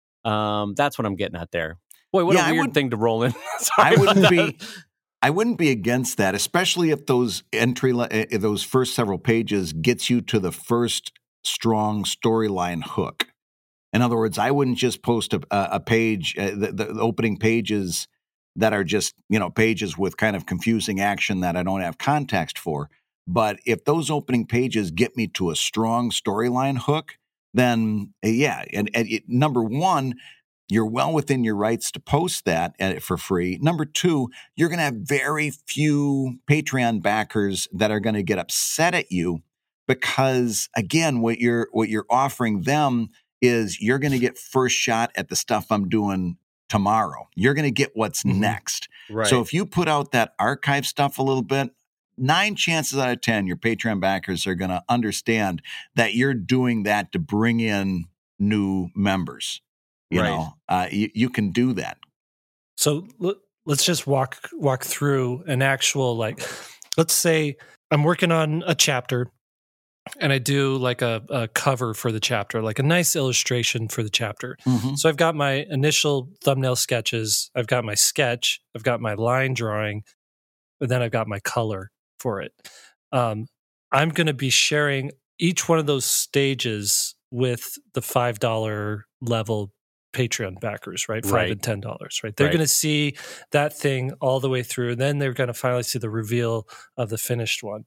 um, that's what I'm getting at there. Boy, what Yeah, a I weird would- thing to roll in. I Sorry about wouldn't that. be. I wouldn't be against that, especially if those entry, le- uh, those first several pages gets you to the first strong storyline hook. In other words, I wouldn't just post a, a page, uh, the, the opening pages that are just, you know, pages with kind of confusing action that I don't have context for. But if those opening pages get me to a strong storyline hook, then uh, yeah, and, and it, number one, you're well within your rights to post that uh, for free. Number two, you're going to have very few Patreon backers that are going to get upset at you because, again, what you're what you're offering them is you're going to get first shot at the stuff I'm doing tomorrow. You're going to get what's Mhm. next. Right. So if you put out that archive stuff a little bit, nine chances out of ten, your Patreon backers are going to understand that you're doing that to bring in new members. You Right. know, uh, you, you can do that. So l- let's just walk walk through an actual, like, let's say I'm working on a chapter and I do like a, a cover for the chapter, like a nice illustration for the chapter. Mm-hmm. So I've got my initial thumbnail sketches, I've got my sketch, I've got my line drawing, and then I've got my color for it. Um, I'm going to be sharing each one of those stages with the five dollar level Patreon backers, right? Five Right. and ten dollars, right? They're Right. going to see that thing all the way through, and then they're going to finally see the reveal of the finished one.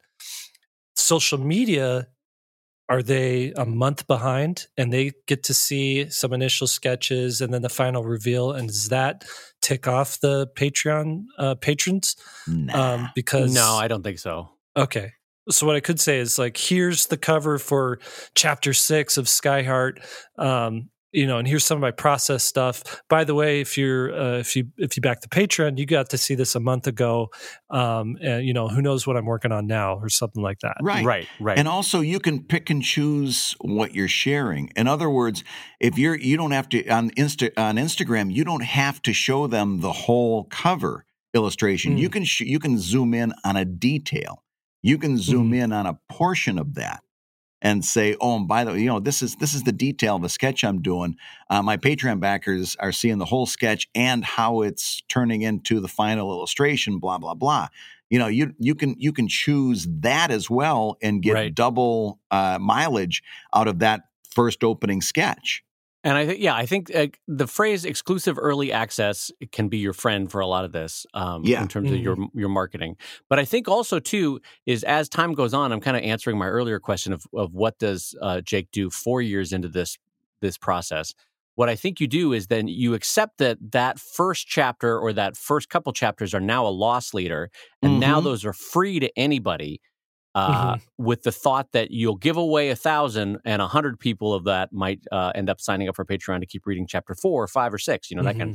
Social media, are they a month behind, and they get to see some initial sketches and then the final reveal? And does that tick off the Patreon uh, patrons? Nah. Um, because No, I don't think so. okay. So what I could say is, like, here's the cover for chapter six of Skyheart, um, you know, and here's some of my process stuff. By the way, if you're uh, if you if you back the Patreon, you got to see this a month ago, um, and you know, who knows what I'm working on now, or something like that. Right. Right. Right. And also you can pick and choose what you're sharing. In other words, if you're you don't have to on Insta on Instagram, you don't have to show them the whole cover illustration. Mm. You can sh- you can zoom in on a detail. You can zoom Mhm. in on a portion of that and say, "Oh, and by the way, you know, this is this is the detail of a sketch I'm doing. Uh, my Patreon backers are seeing the whole sketch and how it's turning into the final illustration. Blah blah blah." You know, you you can you can choose that as well and get Right. double uh, mileage out of that first opening sketch. And I think, yeah, I think uh, the phrase "exclusive early access" can be your friend for a lot of this, um, Yeah. in terms of your your marketing. But I think also too is, as time goes on, I'm kind of answering my earlier question of of what does uh, Jake do four years into this this process. What I think you do is then you accept that that first chapter or that first couple chapters are now a loss leader, and now Mhm. those are free to anybody. Uh, Mhm. with the thought that you'll give away a thousand and a hundred people of that might uh, end up signing up for Patreon to keep reading chapter four or five or six, you know, that kind of thing.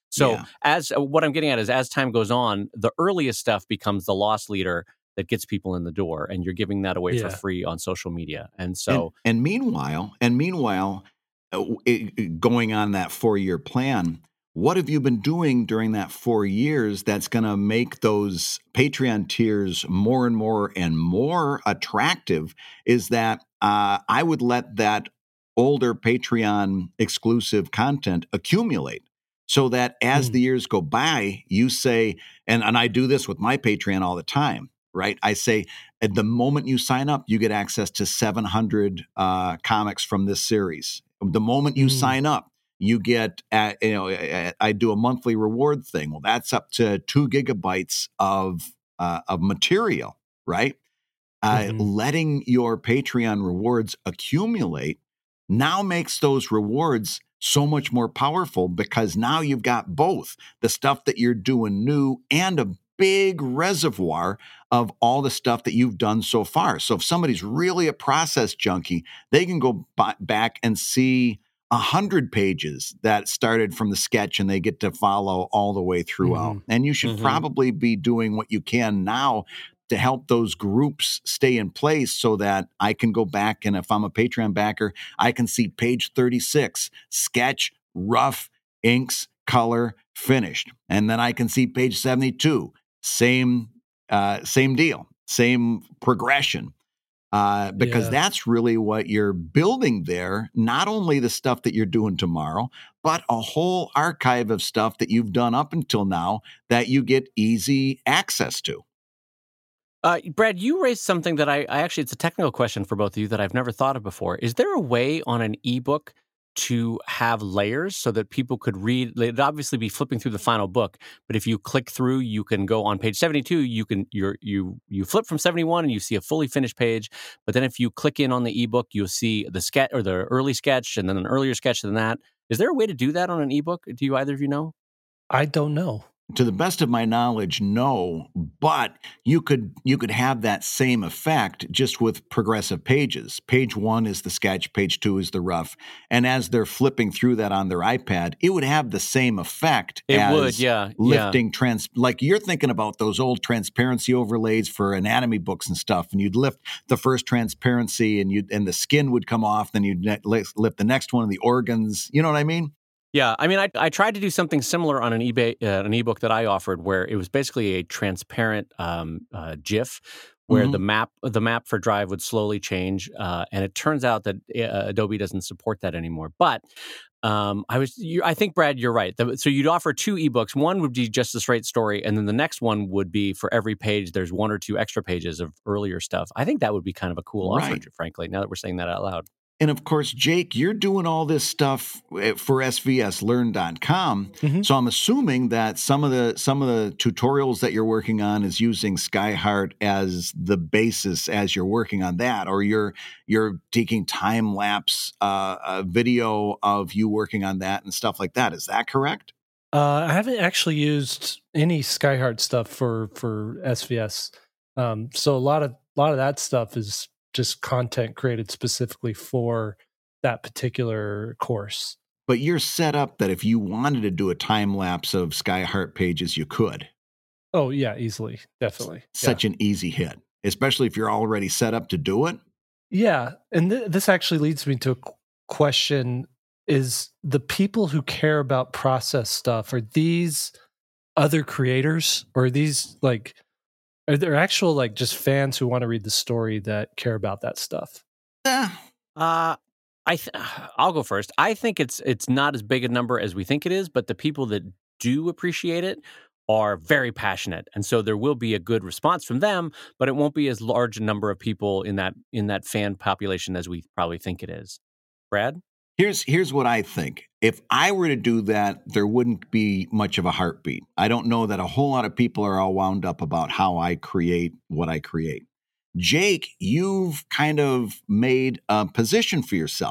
So Yeah. as uh, what I'm getting at is as time goes on, the earliest stuff becomes the loss leader that gets people in the door, and you're giving that away for Yeah. free on social media. And And, so, and meanwhile, and meanwhile, uh, it- it- going on that four-year plan, what have you been doing during that four years that's going to make those Patreon tiers more and more and more attractive? Is that uh, I would let that older Patreon exclusive content accumulate so that as Mm. the years go by, you say, and, and I do this with my Patreon all the time, right? I say, at the moment you sign up, you get access to seven hundred uh, comics from this series. The moment you Mm. sign up, you get, uh, you know, I, I do a monthly reward thing. Well, that's up to two gigabytes of uh, of material, right? Uh, Mhm. Letting your Patreon rewards accumulate now makes those rewards so much more powerful because now you've got both the stuff that you're doing new and a big reservoir of all the stuff that you've done so far. So if somebody's really a process junkie, they can go b- back and see a hundred pages that started from the sketch and they get to follow all the way throughout. Mhm. And you should Mhm. probably be doing what you can now to help those groups stay in place so that I can go back and if I'm a Patreon backer, I can see page thirty-six, sketch, rough, inks, color, finished. And then I can see page seventy-two, same uh, same deal, same progression. Uh, because Yeah. that's really what you're building there, not only the stuff that you're doing tomorrow, but a whole archive of stuff that you've done up until now that you get easy access to. Uh, Brad, you raised something that I, I actually, it's a technical question for both of you that I've never thought of before. Is there a way on an ebook to have layers so that people could read? They'd obviously be flipping through the final book, but if you click through, you can go on page seventy-two. You can you're, you you flip from seventy-one and you see a fully finished page. But then if you click in on the ebook, you'll see the sketch or the early sketch and then an earlier sketch than that. Is there a way to do that on an ebook? Do you either of you know? I don't know. To the best of my knowledge, no, but you could you could have that same effect just with progressive pages. Page one is the sketch, page two is the rough, and as they're flipping through that on their iPad, it would have the same effect It as would, yeah, yeah. lifting trans. Like you're thinking about those old transparency overlays for anatomy books and stuff, and you'd lift the first transparency, and you and the skin would come off, then you'd ne- lift the next one, of the organs. You know what I mean? Yeah, I mean, I I tried to do something similar on an eBay uh, an ebook that I offered, where it was basically a transparent um, uh, GIF, where Mhm. the map the map for Drive would slowly change, uh, and it turns out that uh, Adobe doesn't support that anymore. But um, I was, you, I think Brad, you're right. The- so you'd offer two ebooks. One would be just a straight story, and then the next one would be for every page. There's one or two extra pages of earlier stuff. I think that would be kind of a cool offer, Right. frankly. Now that we're saying that out loud. And of course, Jake, you're doing all this stuff eh, for S V S learn dot com. Mhm. So I'm assuming that some of the some of the tutorials that you're working on is using Skyheart as the basis as you're working on that, or you're you're taking time lapse uh, uh, video of you working on that and stuff like that. Is that correct? Uh, I haven't actually used any Skyheart stuff for for S V S. Um, so a lot of a lot of that stuff is just content created specifically for that particular course. But you're set up that if you wanted to do a time lapse of Skyheart pages, you could. Oh yeah, easily, definitely. Such an easy hit, especially if you're already set up to do it. Yeah, and th- this actually leads me to a qu- question: is the people who care about process stuff, are these other creators, or are these like, are there actual like just fans who want to read the story that care about that stuff? Eh, Uh, I th- I'll go first. I think it's it's not as big a number as we think it is, but the people that do appreciate it are very passionate, and so there will be a good response from them, but it won't be as large a number of people in that in that fan population as we probably think it is. Brad? Here's here's what I think. If I were to do that, there wouldn't be much of a heartbeat. I don't know that a whole lot of people are all wound up about how I create what I create. Jake, you've kind of made a position for yourself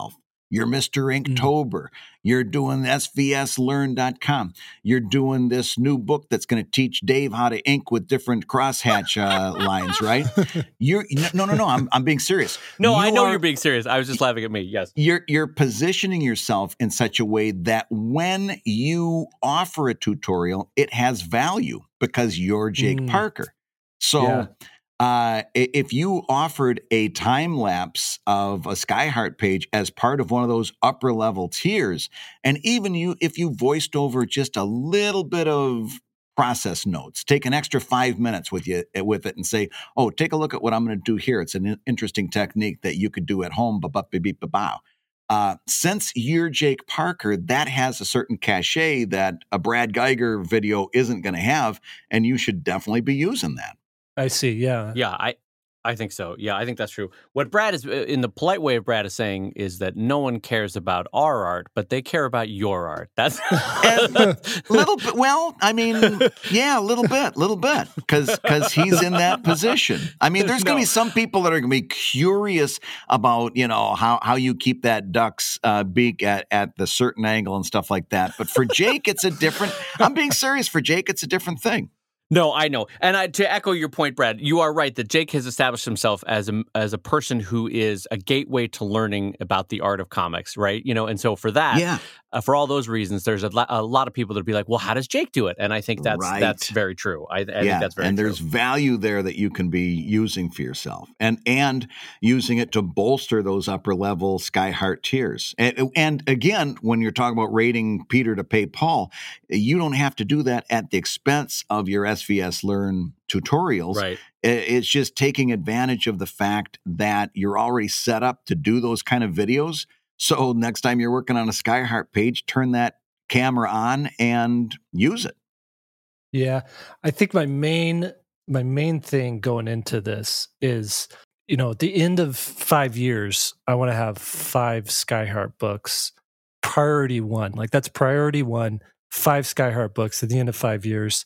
You're Mister Mm. Inktober. You're doing S V S learn dot com. You're doing this new book that's going to teach Dave how to ink with different crosshatch uh, lines, right? You're no, no, no. I'm I'm being serious. No, I You know are- you're being serious. I was just laughing at me. Yes. You're you're positioning yourself in such a way that when you offer a tutorial, it has value because you're Jake Mm. Parker. So. Yeah. Uh, i- if you offered a time lapse of a Skyheart page as part of one of those upper level tiers, and even you, if you voiced over just a little bit of process notes, take an extra five minutes with you with it, and say, "Oh, take a look at what I'm going to do here. It's an in- interesting technique that you could do at home." Ba ba ba beep ba bow. Uh, since you're Jake Parker, that has a certain cachet that a Brad Geiger video isn't going to have, and you should definitely be using that. I see. Yeah. Yeah, I I think so. Yeah, I think that's true. What Brad is, in the polite way of Brad is saying, is that no one cares about our art, but they care about your art. That's little bit. Well, I mean, yeah, a little bit, little bit, because because he's in that position. I mean, there's going to No. be some people that are going to be curious about, you know, how how you keep that duck's uh, beak at at the certain angle and stuff like that. But for Jake, it's a different. I'm being serious. For Jake, it's a different thing. No, I know. And I, to echo your point, Brad, you are right that Jake has established himself as a, as a person who is a gateway to learning about the art of comics, right? You know, and so for that, Yeah. uh, for all those reasons, there's a, lo- a lot of people that would be like, well, how does Jake do it? And I think that's Right. that's very true. I, I think yeah, that's very and true. there's value there that you can be using for yourself, and and using it to bolster those upper level Skyheart tiers. And, and again, when you're talking about rating Peter to pay Paul, you don't have to do that at the expense of your S V S Learn tutorials. Right. I- It's just taking advantage of the fact that you're already set up to do those kind of videos. So next time you're working on a Skyheart page, turn that camera on and use it. Yeah. I think my main my main thing going into this is, you know, at the end of five years, I want to have five Skyheart books. Priority one. Like that's priority one, five Skyheart books at the end of five years.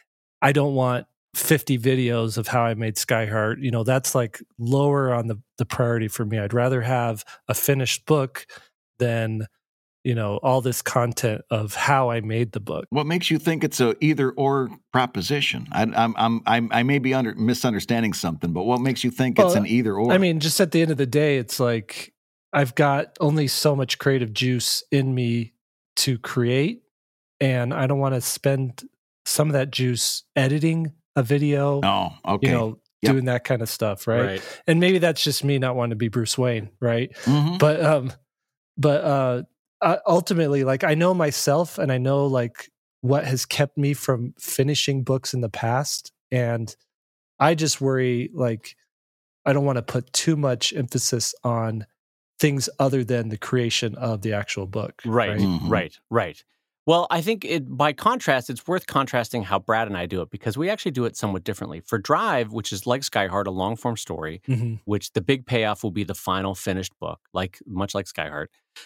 I don't want fifty videos of how I made Skyheart. You know, that's like lower on the, the priority for me. I'd rather have a finished book than, you know, all this content of how I made the book. What makes you think it's a either or proposition? I, I'm, I'm, I'm, I may be under, misunderstanding something, but what makes you think it's Well, an either or? I mean, just at the end of the day, it's like I've got only so much creative juice in me to create, and I don't want to spend some of that juice editing a video, oh, okay. you know, Yep. doing that kind of stuff, right? Right. And maybe that's just me not wanting to be Bruce Wayne, right? Mhm. But um, but uh, uh, ultimately, like I know myself, and I know like what has kept me from finishing books in the past, and I just worry like I don't want to put too much emphasis on things other than the creation of the actual book. Right, Right. Mhm. right, right. Well, I think it, by contrast, it's worth contrasting how Brad and I do it because we actually do it somewhat differently. For Drive, which is like Skyheart, a long form story, hmm which the big payoff will be the final finished book, like much like Skyheart.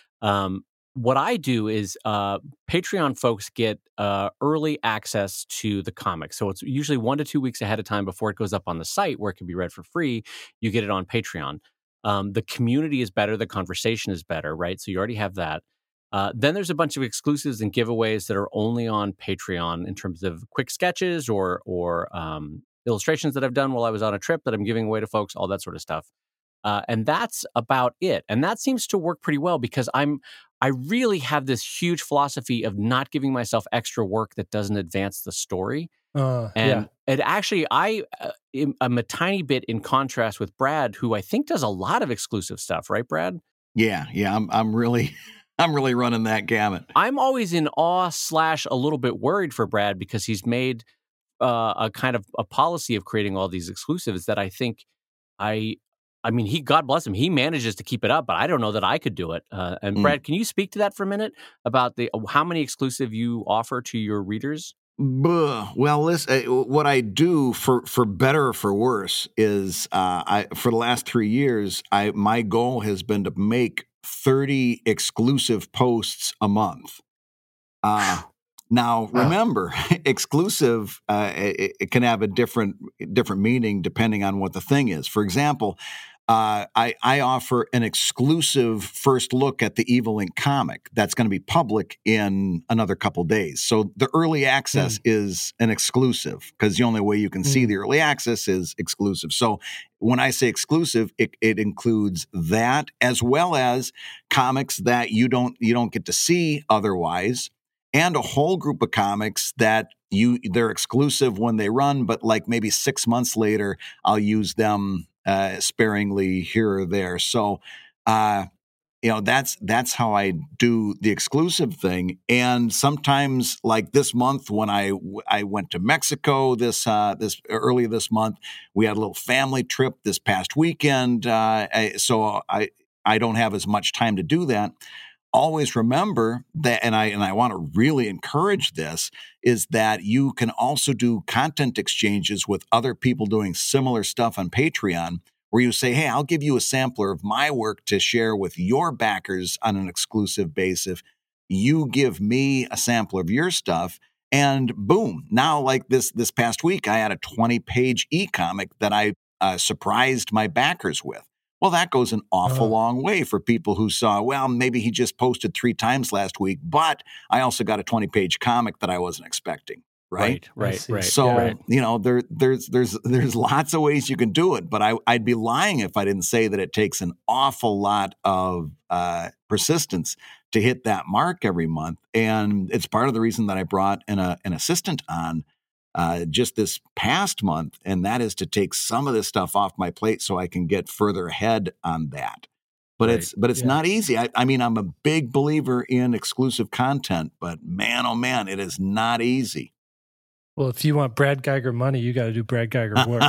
Um, what I do is uh, Patreon folks get uh, early access to the comic. So it's usually one to two weeks ahead of time before it goes up on the site where it can be read for free. You get it on Patreon. Um, the community is better. The conversation is better, right? So you already have that. Uh, then there's a bunch of exclusives and giveaways that are only on Patreon in terms of quick sketches or or um, illustrations that I've done while I was on a trip that I'm giving away to folks, all that sort of stuff. Uh, and that's about it. And that seems to work pretty well because I'm I really have this huge philosophy of not giving myself extra work that doesn't advance the story. Uh, And yeah. it actually, I uh, am I'm a tiny bit in contrast with Brad, who I think does a lot of exclusive stuff, right, Brad? Yeah, yeah. I'm, I'm really, I'm really running that gamut. I'm always in awe slash a little bit worried for Brad because he's made uh, a kind of a policy of creating all these exclusives that I think I, I mean, he, God bless him, he manages to keep it up, but I don't know that I could do it. Uh, and Mm. Brad, can you speak to that for a minute about the how many exclusive you offer to your readers? Buh. Well, listen, uh, what I do for, for better or for worse is uh, I for the last three years, I my goal has been to make thirty exclusive posts a month. Uh, now, Wow. remember, exclusive uh, it, it can have a different different meaning depending on what the thing is. For example, uh, I, I offer an exclusive first look at the Evil Ink comic that's going to be public in another couple days. So the early access mm. is an exclusive, because the only way you can mm. see the early access is exclusive. So when I say exclusive, it, it includes that, as well as comics that you don't you don't get to see otherwise, and a whole group of comics that you they're exclusive when they run, but like maybe six months later, I'll use them uh, sparingly here or there. So, uh, you know, that's that's how I do the exclusive thing. And sometimes, like this month, when I I went to Mexico this uh, this early this month, we had a little family trip this past weekend. Uh, I, so I I don't have as much time to do that. Always remember that, and I and I want to really encourage this, is that you can also do content exchanges with other people doing similar stuff on Patreon, where you say, hey, I'll give you a sampler of my work to share with your backers on an exclusive basis. You give me a sample of your stuff, and boom. Now, like this this past week, I had a twenty-page e-comic that I uh, surprised my backers with. Well, that goes an awful uh, long way for people who saw, well, maybe he just posted three times last week, but I also got a twenty-page comic that I wasn't expecting. Right, right, right. right. So, yeah, right. you know, there, there's, there's, there's lots of ways you can do it, but I, I'd be lying if I didn't say that it takes an awful lot of uh, persistence to hit that mark every month, and it's part of the reason that I brought an, uh, an assistant on uh, just this past month, and that is to take some of this stuff off my plate so I can get further ahead on that. But right. it's but it's yeah. not easy. I, I mean, I'm a big believer in exclusive content, but man, oh man, it is not easy. Well, if you want Brad Geiger money, you got to do Brad Geiger work.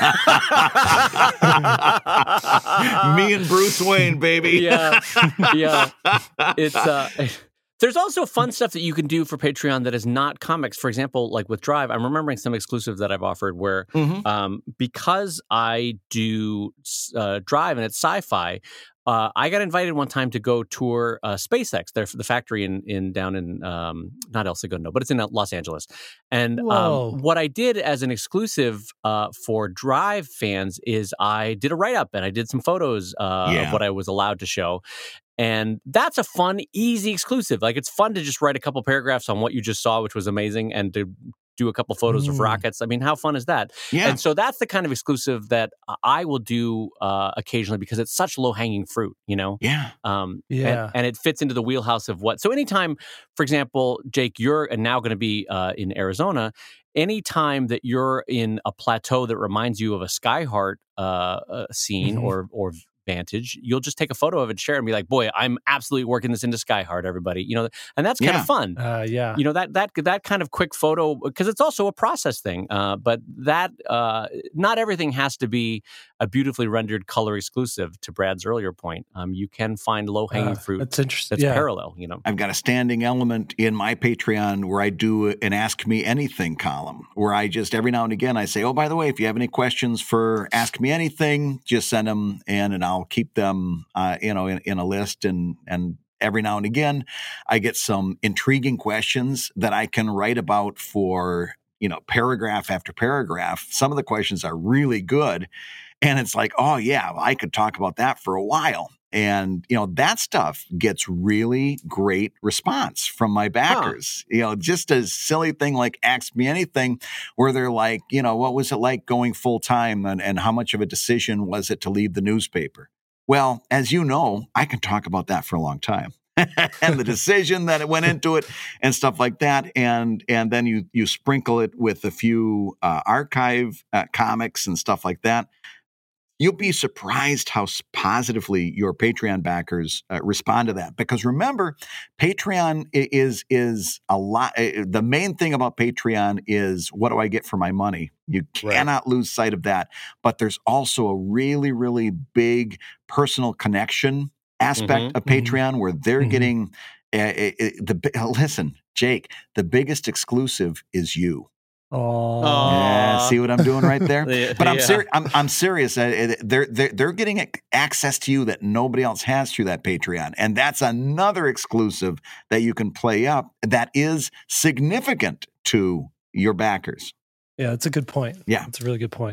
Me and Bruce Wayne, baby. Yeah, yeah. It's uh, there's also fun stuff that you can do for Patreon that is not comics. For example, like with Drive, I'm remembering some exclusive that I've offered where mm-hmm. um, because I do uh, Drive and it's sci-fi. Uh, I got invited one time to go tour uh, SpaceX, their the factory in in down in um, not El Segundo, but it's in Los Angeles. And um, what I did as an exclusive uh, for Drive fans is I did a write up and I did some photos uh, yeah. of what I was allowed to show. And that's a fun, easy exclusive. Like, it's fun to just write a couple paragraphs on what you just saw, which was amazing, and to do a couple photos mm. of rockets. I mean, how fun is that? Yeah. And so that's the kind of exclusive that I will do uh, occasionally because it's such low-hanging fruit, you know? Yeah. Um, yeah. And, and it fits into the wheelhouse of what. So anytime, for example, Jake, you're now going to be uh, in Arizona, anytime that you're in a plateau that reminds you of a Skyheart uh, uh, scene mm-hmm. or or Vantage, you'll just take a photo of it and share it and be like, boy, I'm absolutely working this into Skyheart, everybody. You know, and that's kind yeah. of fun. Uh, yeah. You know, that that that kind of quick photo, because it's also a process thing. Uh, but that uh, not everything has to be a beautifully rendered color exclusive, to Brad's earlier point. Um, you can find low-hanging uh, fruit that's interesting. that's yeah. parallel, you know. I've got a standing element in my Patreon where I do an Ask Me Anything column, where I just every now and again I say, oh, by the way, if you have any questions for Ask Me Anything, just send them in and I'll keep them, uh, you know, in, in a list. And and every now and again, I get some intriguing questions that I can write about for, you know, paragraph after paragraph. Some of the questions are really good. And it's like, oh, yeah, I could talk about that for a while. And, you know, that stuff gets really great response from my backers. Huh. You know, just a silly thing like Ask Me Anything, where they're like, you know, what was it like going full time, and, and how much of a decision was it to leave the newspaper? Well, as you know, I can talk about that for a long time. And the decision that it went into it and stuff like that. And and then you you sprinkle it with a few uh, archive uh, comics and stuff like that. You'll be surprised how positively your Patreon backers uh, respond to that. Because remember, Patreon is is a lot. Uh, the main thing about Patreon is, what do I get for my money? You cannot right. lose sight of that. But there's also a really, really big personal connection aspect mm-hmm. of Patreon mm-hmm. where they're mm-hmm. getting uh, uh, the. Listen, Jake, the biggest exclusive is you. Oh, yeah! See what I'm doing right there? yeah, but I'm yeah. serious. I'm, I'm serious. They're they're they're getting access to you that nobody else has through that Patreon, and that's another exclusive that you can play up that is significant to your backers. Yeah, that's a good point. Yeah, it's a really good point.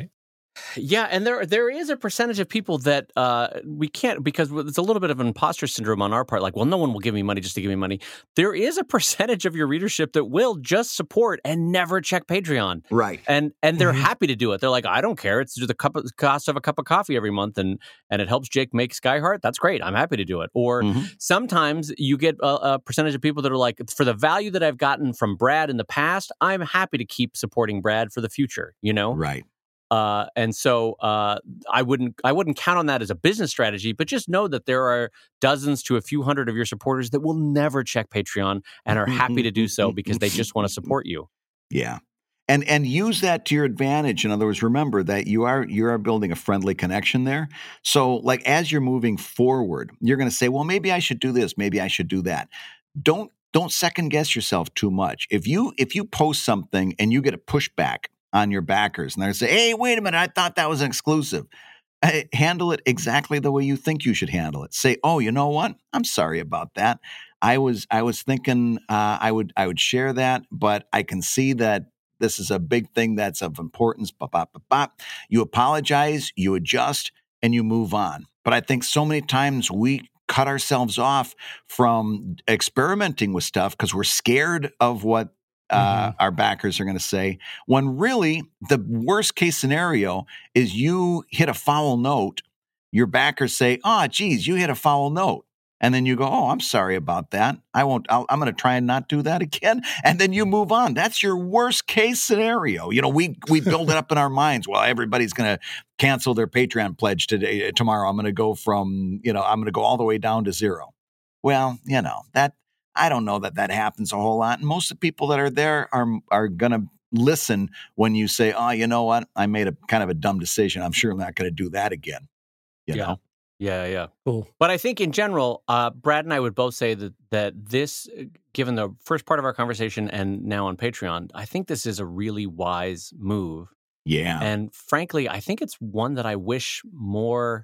Yeah, and there there is a percentage of people that uh, we can't, because it's a little bit of an imposter syndrome on our part. Like, well, no one will give me money just to give me money. There is a percentage of your readership that will just support and never check Patreon. Right. And and they're Mhm. happy to do it. They're like, I don't care. It's the cup of, cost of a cup of coffee every month, and and it helps Jake make Skyheart. That's great. I'm happy to do it. Or Mhm. sometimes you get a, a percentage of people that are like, for the value that I've gotten from Brad in the past, I'm happy to keep supporting Brad for the future. You know. Right. Uh, and so uh, I wouldn't I wouldn't count on that as a business strategy, but just know that there are dozens to a few hundred of your supporters that will never check Patreon and are happy to do so because they just want to support you. Yeah. And and use that to your advantage. In other words, remember that you are you are building a friendly connection there. So like as you're moving forward, you're going to say, well, maybe I should do this, maybe I should do that. Don't don't second guess yourself too much. If you if you post something and you get a pushback on your backers and they say, hey, wait a minute, I thought that was an exclusive. Uh, handle it exactly the way you think you should handle it. Say, oh, you know what? I'm sorry about that. I was I was thinking uh, I would I would share that, but I can see that this is a big thing that's of importance. Bop, bop, bop, bop. You apologize, you adjust, and you move on. But I think so many times we cut ourselves off from experimenting with stuff because we're scared of what Uh, our backers are going to say, when really the worst case scenario is you hit a foul note, your backers say, oh, geez, you hit a foul note. And then you go, oh, I'm sorry about that. I won't, I'll, I'm going to try and not do that again. And then you move on. That's your worst case scenario. You know, we, we build it up in our minds. Well, everybody's going to cancel their Patreon pledge today, tomorrow. I'm going to go from, you know, I'm going to go all the way down to zero. Well, you know, that, I don't know that that happens a whole lot. And most of the people that are there are are going to listen when you say, oh, you know what? I made a kind of a dumb decision. I'm sure I'm not going to do that again. You yeah. know? Yeah, yeah. Cool. But I think in general, uh, Brad and I would both say that that this, given the first part of our conversation and now on Patreon, I think this is a really wise move. Yeah. And frankly, I think it's one that I wish more,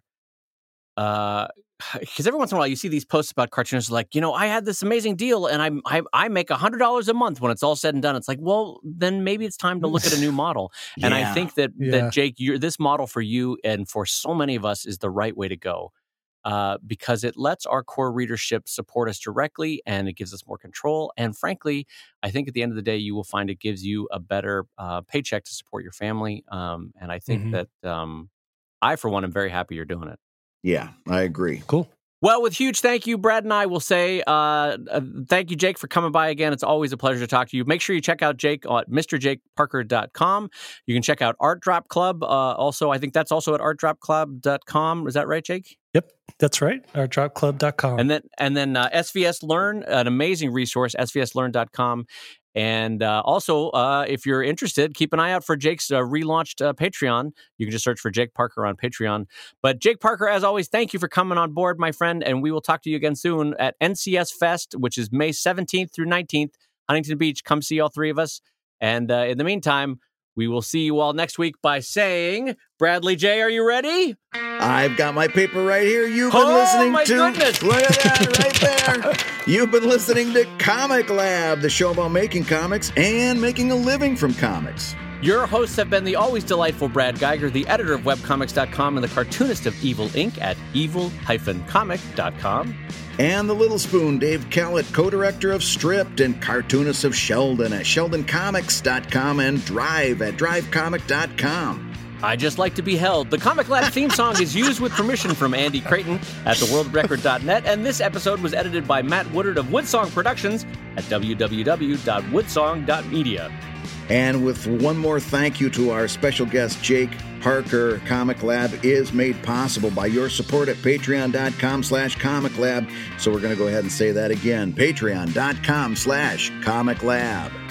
uh, because every once in a while you see these posts about cartoonists like, you know, I had this amazing deal and I'm, I I make one hundred dollars a month when it's all said and done. It's like, well, then maybe it's time to look at a new model. And I Yeah. think that, Yeah. that Jake, you're, this model for you and for so many of us is the right way to go. Uh, because it lets our core readership support us directly and it gives us more control. And frankly, I think at the end of the day, you will find it gives you a better uh, paycheck to support your family. Um, and I think Mhm. that um, I, for one, am very happy you're doing it. Yeah, I agree. Cool. Well, with huge thank you, Brad and I will say uh, uh, thank you, Jake, for coming by again. It's always a pleasure to talk to you. Make sure you check out Jake at Mr Jake Parker dot com. You can check out Art Drop Club. Uh, also, I think that's also at art drop club dot com. Is that right, Jake? Yep, that's right. art drop club dot com. And then and then uh, S V S Learn, an amazing resource, S V S learn dot com. And uh, also, uh, if you're interested, keep an eye out for Jake's uh, relaunched uh, Patreon. You can just search for Jake Parker on Patreon. But Jake Parker, as always, thank you for coming on board, my friend. And we will talk to you again soon at N C S Fest, which is May seventeenth through nineteenth, Huntington Beach. Come see all three of us. And uh, in the meantime, we will see you all next week by saying, Bradley J., are you ready? I've got my paper right here. You've been Oh, listening my to. goodness. Look at that right there. You've been listening to Comic Lab, the show about making comics and making a living from comics. Your hosts have been the always delightful Brad Geiger, the editor of webcomics dot com and the cartoonist of Evil Incorporated at evil dash comic dot com. And the Little Spoon, Dave Kellett, co-director of Stripped and cartoonist of Sheldon at sheldon comics dot com and Drive at drive comic dot com. I Just Like to Be Held. The Comic Lab theme song is used with permission from Andy Creighton at the world record dot net, and this episode was edited by Matt Woodard of Woodsong Productions at w w w dot woodsong dot media. And with one more thank you to our special guest, Jake Parker. Comic Lab is made possible by your support at patreon dot com slash comic lab. So we're going to go ahead and say that again, patreon dot com slash comic lab.